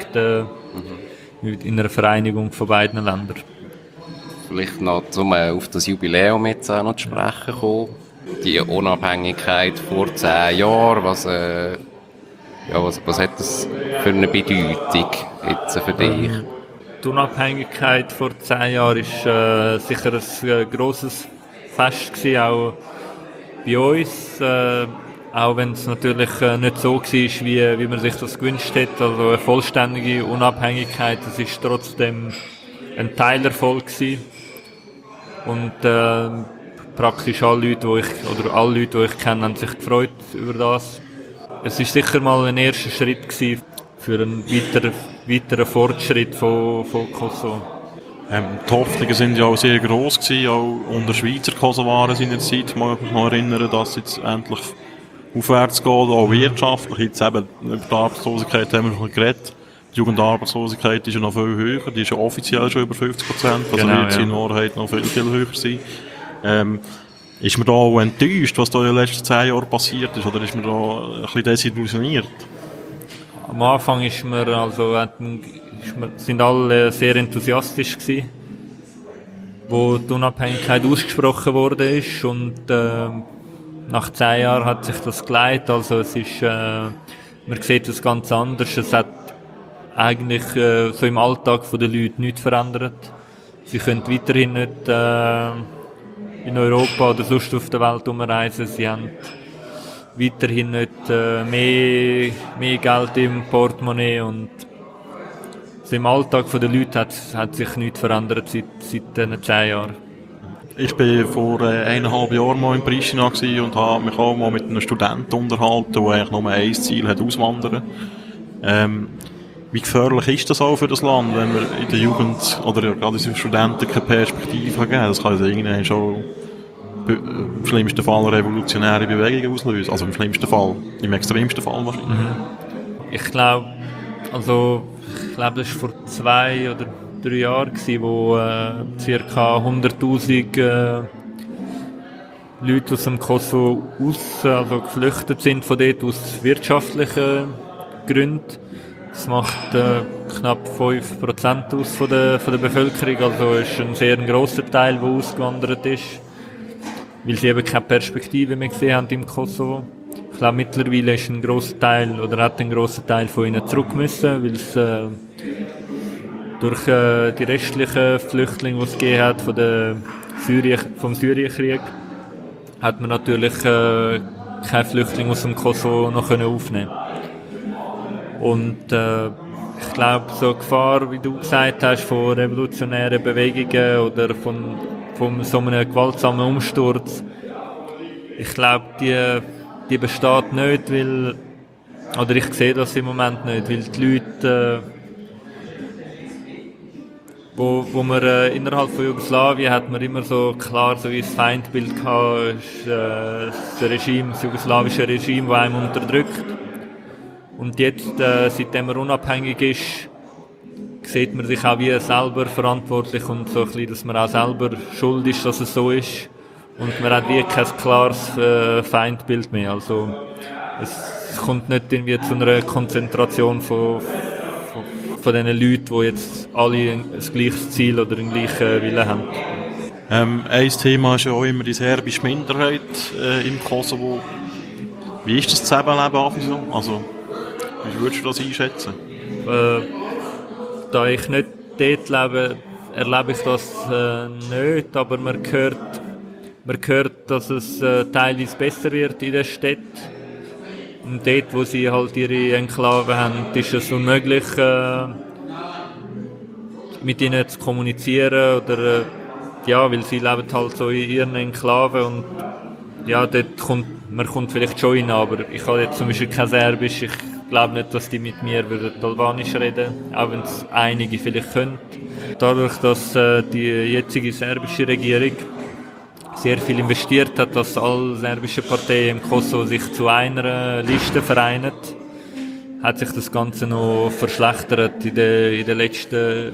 Speaker 3: einer Vereinigung von beiden Ländern.
Speaker 2: Vielleicht noch, um auf das Jubiläum jetzt auch noch zu sprechen kommen. Die Unabhängigkeit vor 10 Jahren, was hat das für eine Bedeutung jetzt für dich?
Speaker 3: Die Unabhängigkeit vor 10 Jahren war sicher ein grosses Fest gewesen, auch bei uns. Auch wenn es natürlich nicht so war, wie man sich das gewünscht hätte. Also eine vollständige Unabhängigkeit, das ist trotzdem ein Teilerfolg gewesen. Und praktisch alle Leute, die ich kenne, haben sich gefreut über das. Es war sicher mal ein erster Schritt gewesen für einen weiteren Fortschritt von Kosovo.
Speaker 1: Die Hoffnungen sind ja auch sehr gross gewesen, auch unter Schweizer Kosovaren in der Zeit. Man muss mich noch erinnern, dass es jetzt endlich aufwärts geht, auch wirtschaftlich. Jetzt eben über die Arbeitslosigkeit haben wir schon geredet. Die Jugendarbeitslosigkeit ist ja noch viel höher, die ist ja offiziell schon über 50%, also
Speaker 3: genau,
Speaker 1: wird sie in Wahrheit noch viel höher sein. Ist man da auch enttäuscht, was da in den letzten 10 Jahren passiert ist, oder ist man da ein bisschen desillusioniert?
Speaker 3: Am Anfang sind alle sehr enthusiastisch gewesen, wo die Unabhängigkeit ausgesprochen wurde ist, und nach 10 Jahren hat sich das geleitet, also es ist, man sieht es ganz anders. Es hat eigentlich so im Alltag der Leute nichts verändert. Sie können weiterhin nicht in Europa oder sonst auf der Welt umreisen. Sie haben weiterhin nicht mehr Geld im Portemonnaie, und so im Alltag der Leute hat sich nichts verändert seit diesen 10 Jahren.
Speaker 1: Ich war vor 1,5 Jahren mal in Pristina und habe mich auch mal mit einem Studenten unterhalten, der eigentlich nur ein Ziel hat: auswandern. Wie gefährlich ist das auch für das Land, wenn man in der Jugend oder gerade in Studenten keine Perspektive geben kann? Das kann ja irgendwann schon im schlimmsten Fall eine revolutionäre Bewegung auslösen. Also im schlimmsten Fall, im extremsten Fall wahrscheinlich.
Speaker 3: Ich glaube, das war vor 2 oder 3 Jahren, wo ca. 100'000 Leute aus dem Kosovo also geflüchtet sind von dort aus wirtschaftlichen Gründen. Das macht knapp 5% aus von der Bevölkerung, also ist ein sehr grosser Teil, der ausgewandert ist, weil sie eben keine Perspektive mehr gesehen haben im Kosovo. Ich glaube, mittlerweile ist ein grosser Teil, oder hat ein grosser Teil von ihnen zurück müssen, weil es durch die restlichen Flüchtlinge, die es gegeben hat vom Syrienkrieg, hat man natürlich keine Flüchtlinge aus dem Kosovo noch aufnehmen können. Und ich glaube, so eine Gefahr, wie du gesagt hast, von revolutionären Bewegungen oder von so einem gewaltsamen Umsturz, ich glaube, die besteht nicht, oder ich sehe das im Moment nicht, weil die Leute, wo man innerhalb von Jugoslawien hat man immer so klar so wie das Feindbild gehabt, ist, das jugoslawische Regime, das einem unterdrückt. Und jetzt, seitdem man unabhängig ist, sieht man sich auch wie selber verantwortlich und so ein bisschen, dass man auch selber schuld ist, dass es so ist. Und man hat wie kein klares Feindbild mehr. Also es kommt nicht irgendwie zu einer Konzentration von diesen Leuten, die jetzt alle ein gleiches Ziel oder einen gleichen Willen haben.
Speaker 1: Ein Thema ist ja auch immer die serbische Minderheit im Kosovo. Wie ist das Zusammenleben also, wie würdest du das einschätzen?
Speaker 3: Da ich nicht dort lebe, erlebe ich das nicht, aber man hört, dass es teilweise besser wird in der Stadt. Und dort, wo sie halt ihre Enklave haben, ist es unmöglich, mit ihnen zu kommunizieren oder ja, weil sie leben halt so in ihren Enklaven und ja, man kommt vielleicht schon rein, aber ich habe jetzt zum Beispiel kein Serbisch, ich glaube nicht, dass die mit mir Albanisch reden, auch wenn es einige vielleicht können. Dadurch, dass die jetzige serbische Regierung sehr viel investiert hat, dass alle serbischen Parteien im Kosovo sich zu einer Liste vereinen, hat sich das Ganze noch verschlechtert in den letzten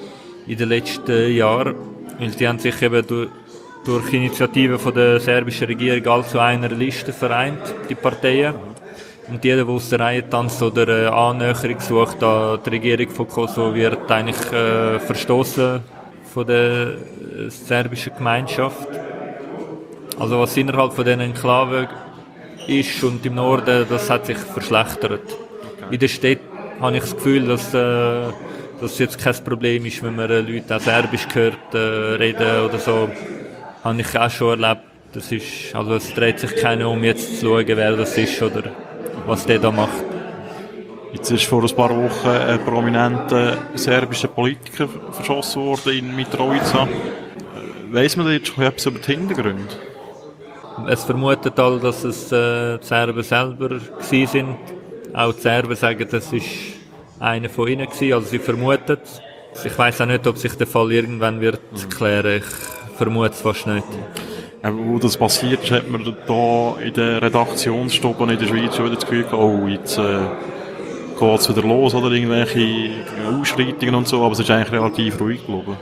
Speaker 3: Jahren. Weil die haben sich eben durch Initiativen von der serbischen Regierung alle zu einer Liste vereint, die Parteien. Und jeder, der aus der Reihe tanzt oder eine Annäherung sucht an die Regierung von Kosovo, wird eigentlich verstoßen von der serbischen Gemeinschaft. Also was innerhalb von diesen Enklaven ist und im Norden, das hat sich verschlechtert. Okay. In der Stadt habe ich das Gefühl, dass das jetzt kein Problem ist, wenn man Leute auch Serbisch hört reden oder so. Habe ich auch schon erlebt. Es dreht sich keiner um, jetzt zu schauen, wer das ist oder was der da macht.
Speaker 1: Jetzt ist vor ein paar Wochen ein prominenter serbischer Politiker verschossen worden in Mitrovica. Weiss man jetzt schon etwas über die Hintergründe?
Speaker 3: Es vermutet all, dass es die Serben selber gewesen sind. Auch die Serben sagen, das war einer von ihnen gewesen. Also sie vermuten es. Ich weiss auch nicht, ob sich der Fall irgendwann wird klären. Ich vermute es fast nicht.
Speaker 1: Wo das passiert ist, hat man da in der Redaktionsstube in der Schweiz schon wieder das Gefühl gehabt, oh, jetzt geht es wieder los oder irgendwelche Ausschreitungen und so, aber es ist eigentlich relativ ruhig geblieben.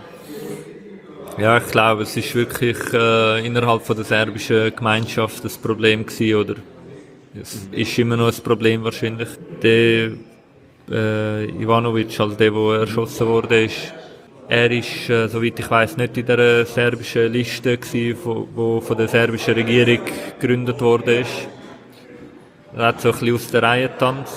Speaker 3: Ja, ich glaube, es ist wirklich innerhalb von der serbischen Gemeinschaft ein Problem gewesen, oder es ist immer noch ein Problem wahrscheinlich. Der Ivanovic, also der erschossen wurde, er ist, soweit ich weiss, nicht in der serbischen Liste gewesen, die von der serbischen Regierung gegründet wurde. Er hat so ein bisschen aus der Reihe getanzt.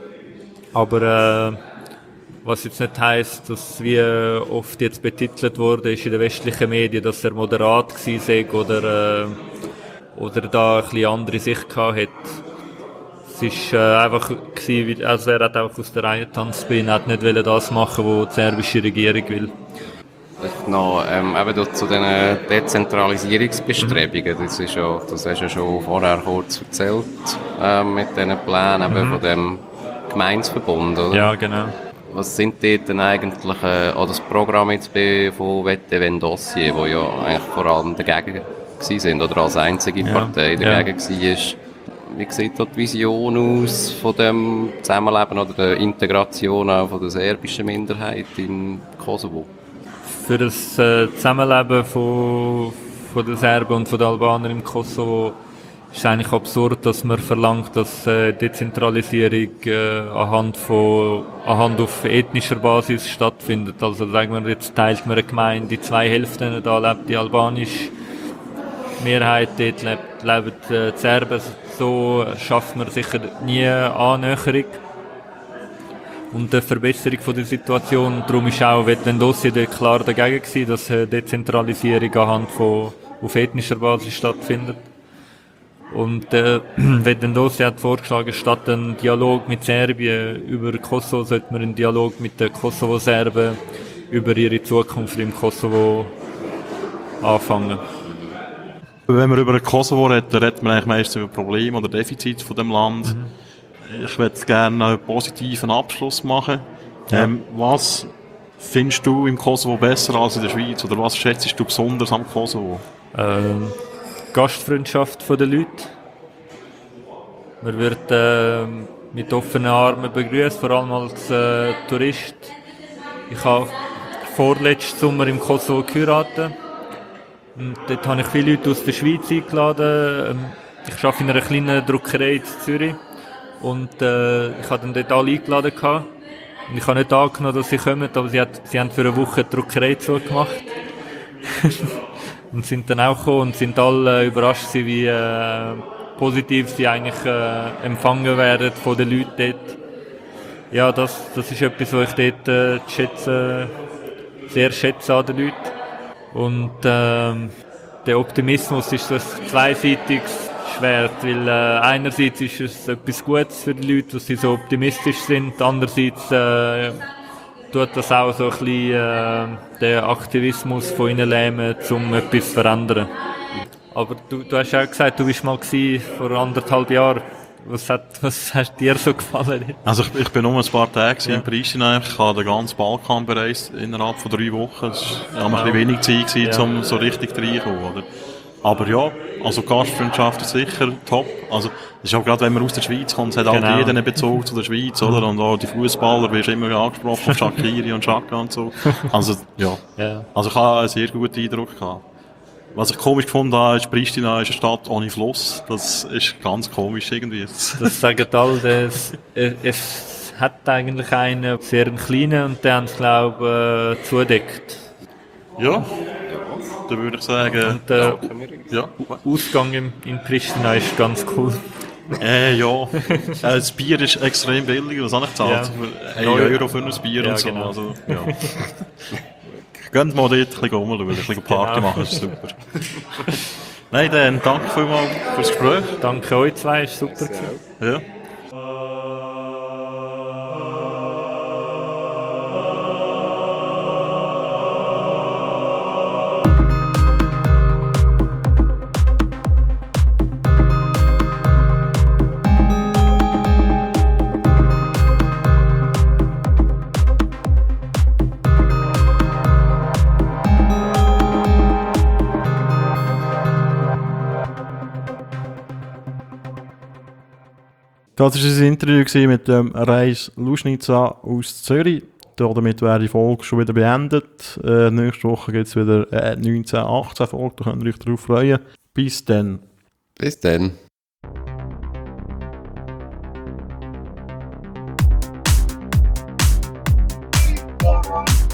Speaker 3: Aber was jetzt nicht heisst, dass wie oft jetzt betitelt wurde ist in den westlichen Medien, dass er moderat gewesen sei oder da ein bisschen andere Sicht gehabt hat. Es war einfach gewesen, also er hat auch aus der Reihe getanzt, er hat nicht das machen, was die serbische Regierung will.
Speaker 2: Vielleicht noch eben zu den Dezentralisierungsbestrebungen, das hast du ja schon vorher kurz erzählt, mit diesen Plänen von dem Gemeindeverbund, oder?
Speaker 3: Ja, genau.
Speaker 2: Was sind dort denn eigentlich das Programm jetzt von VTV Dossier, wo ja eigentlich vor allem dagegen waren oder als einzige Partei dagegen war? Wie sieht da die Vision aus von dem Zusammenleben oder der Integration auch von der serbischen Minderheit in Kosovo?
Speaker 3: Für das Zusammenleben von den Serben und von den Albanern im Kosovo ist es eigentlich absurd, dass man verlangt, dass Dezentralisierung anhand auf ethnischer Basis stattfindet. Also sagen wir, jetzt teilt man eine Gemeinde in 2 Hälften, da lebt die albanische Mehrheit, dort leben die Serben. So schafft man sicher nie eine Annäherung und eine Verbesserung von der Situation. Und darum ist auch Vetendossi klar dagegen gewesen, dass Dezentralisierung auf ethnischer Basis stattfindet. Und Vetendossi hat vorgeschlagen, statt einen Dialog mit Serbien über Kosovo, sollte man einen Dialog mit den Kosovo-Serben über ihre Zukunft im Kosovo anfangen.
Speaker 1: Wenn man über Kosovo redet, dann redet man eigentlich meistens über Probleme oder Defizite von dem Land. Ich würde gerne einen positiven Abschluss machen.
Speaker 3: Ja.
Speaker 1: Was findest du im Kosovo besser als in der Schweiz? Oder was schätzt du besonders am Kosovo?
Speaker 3: Gastfreundschaft der Leute. Man wird mit offenen Armen begrüßt, vor allem als Tourist. Ich habe vorletzten Sommer im Kosovo geheiratet. Und dort habe ich viele Leute aus der Schweiz eingeladen. Ich arbeite in einer kleinen Druckerei in Zürich. Und ich habe dann dort alle eingeladen gehabt. Und ich habe nicht angenommen, dass sie kommen, aber sie haben für eine Woche die Druckerei zugemacht. Und sind dann auch gekommen und sind alle überrascht gewesen, wie positiv sie eigentlich empfangen werden von den Leuten dort. Ja, das ist etwas, was ich dort sehr schätze an den Leuten. Und der Optimismus ist so ein zweiseitiges Schwert, weil einerseits ist es etwas Gutes für die Leute, dass sie so optimistisch sind, andererseits tut das auch so ein bisschen den Aktivismus von ihnen lähmen, um etwas zu verändern. Aber du hast auch gesagt, du warst mal vor 1,5 Jahren. Was hat dir so gefallen?
Speaker 1: Also ich bin nur ein paar Tage in Pristina. Ich habe den ganzen Balkan bereist innerhalb von 3 Wochen. Es war ein bisschen wenig Zeit gewesen, um so richtig reinzukommen, oder? Aber ja, also Gastfreundschaft ist sicher top. Also es ist auch gerade, wenn man aus der Schweiz kommt, es hat halt jeder einen Bezug zu der Schweiz, oder? Und auch die Fußballer wirst immer angesprochen, Shaqiri und Xhaka und so. Also ja. Also ich habe einen sehr guten Eindruck gehabt. Was ich komisch gefunden habe, ist, Pristina ist eine Stadt ohne Fluss. Das ist ganz komisch irgendwie.
Speaker 3: Das sagen alle, es hat eigentlich einen sehr kleinen und der haben es, glaube ich, zudeckt.
Speaker 1: Ja, dann würde ich sagen...
Speaker 3: Und der Ausgang in Pristina ist ganz cool.
Speaker 1: Ja. Das Bier ist extrem billig, was habe ich gezahlt? Ja. 1 Euro für ein Bier und so.
Speaker 3: Genau.
Speaker 1: Also, ja. Geht mal dort ein bisschen rumschauen, ein bisschen Party machen, das ist super. Nein, dann danke vielmals fürs Gespräch.
Speaker 3: Danke euch zwei, ist super gewesen.
Speaker 1: Ja. Das war ein Interview mit dem Reis Luschnica aus Zürich. Damit wäre die Folge schon wieder beendet. Nächste Woche gibt es wieder 1918 Folge, da könnt ihr euch darauf freuen. Bis dann.
Speaker 2: Bis dann.
Speaker 4: Yeah.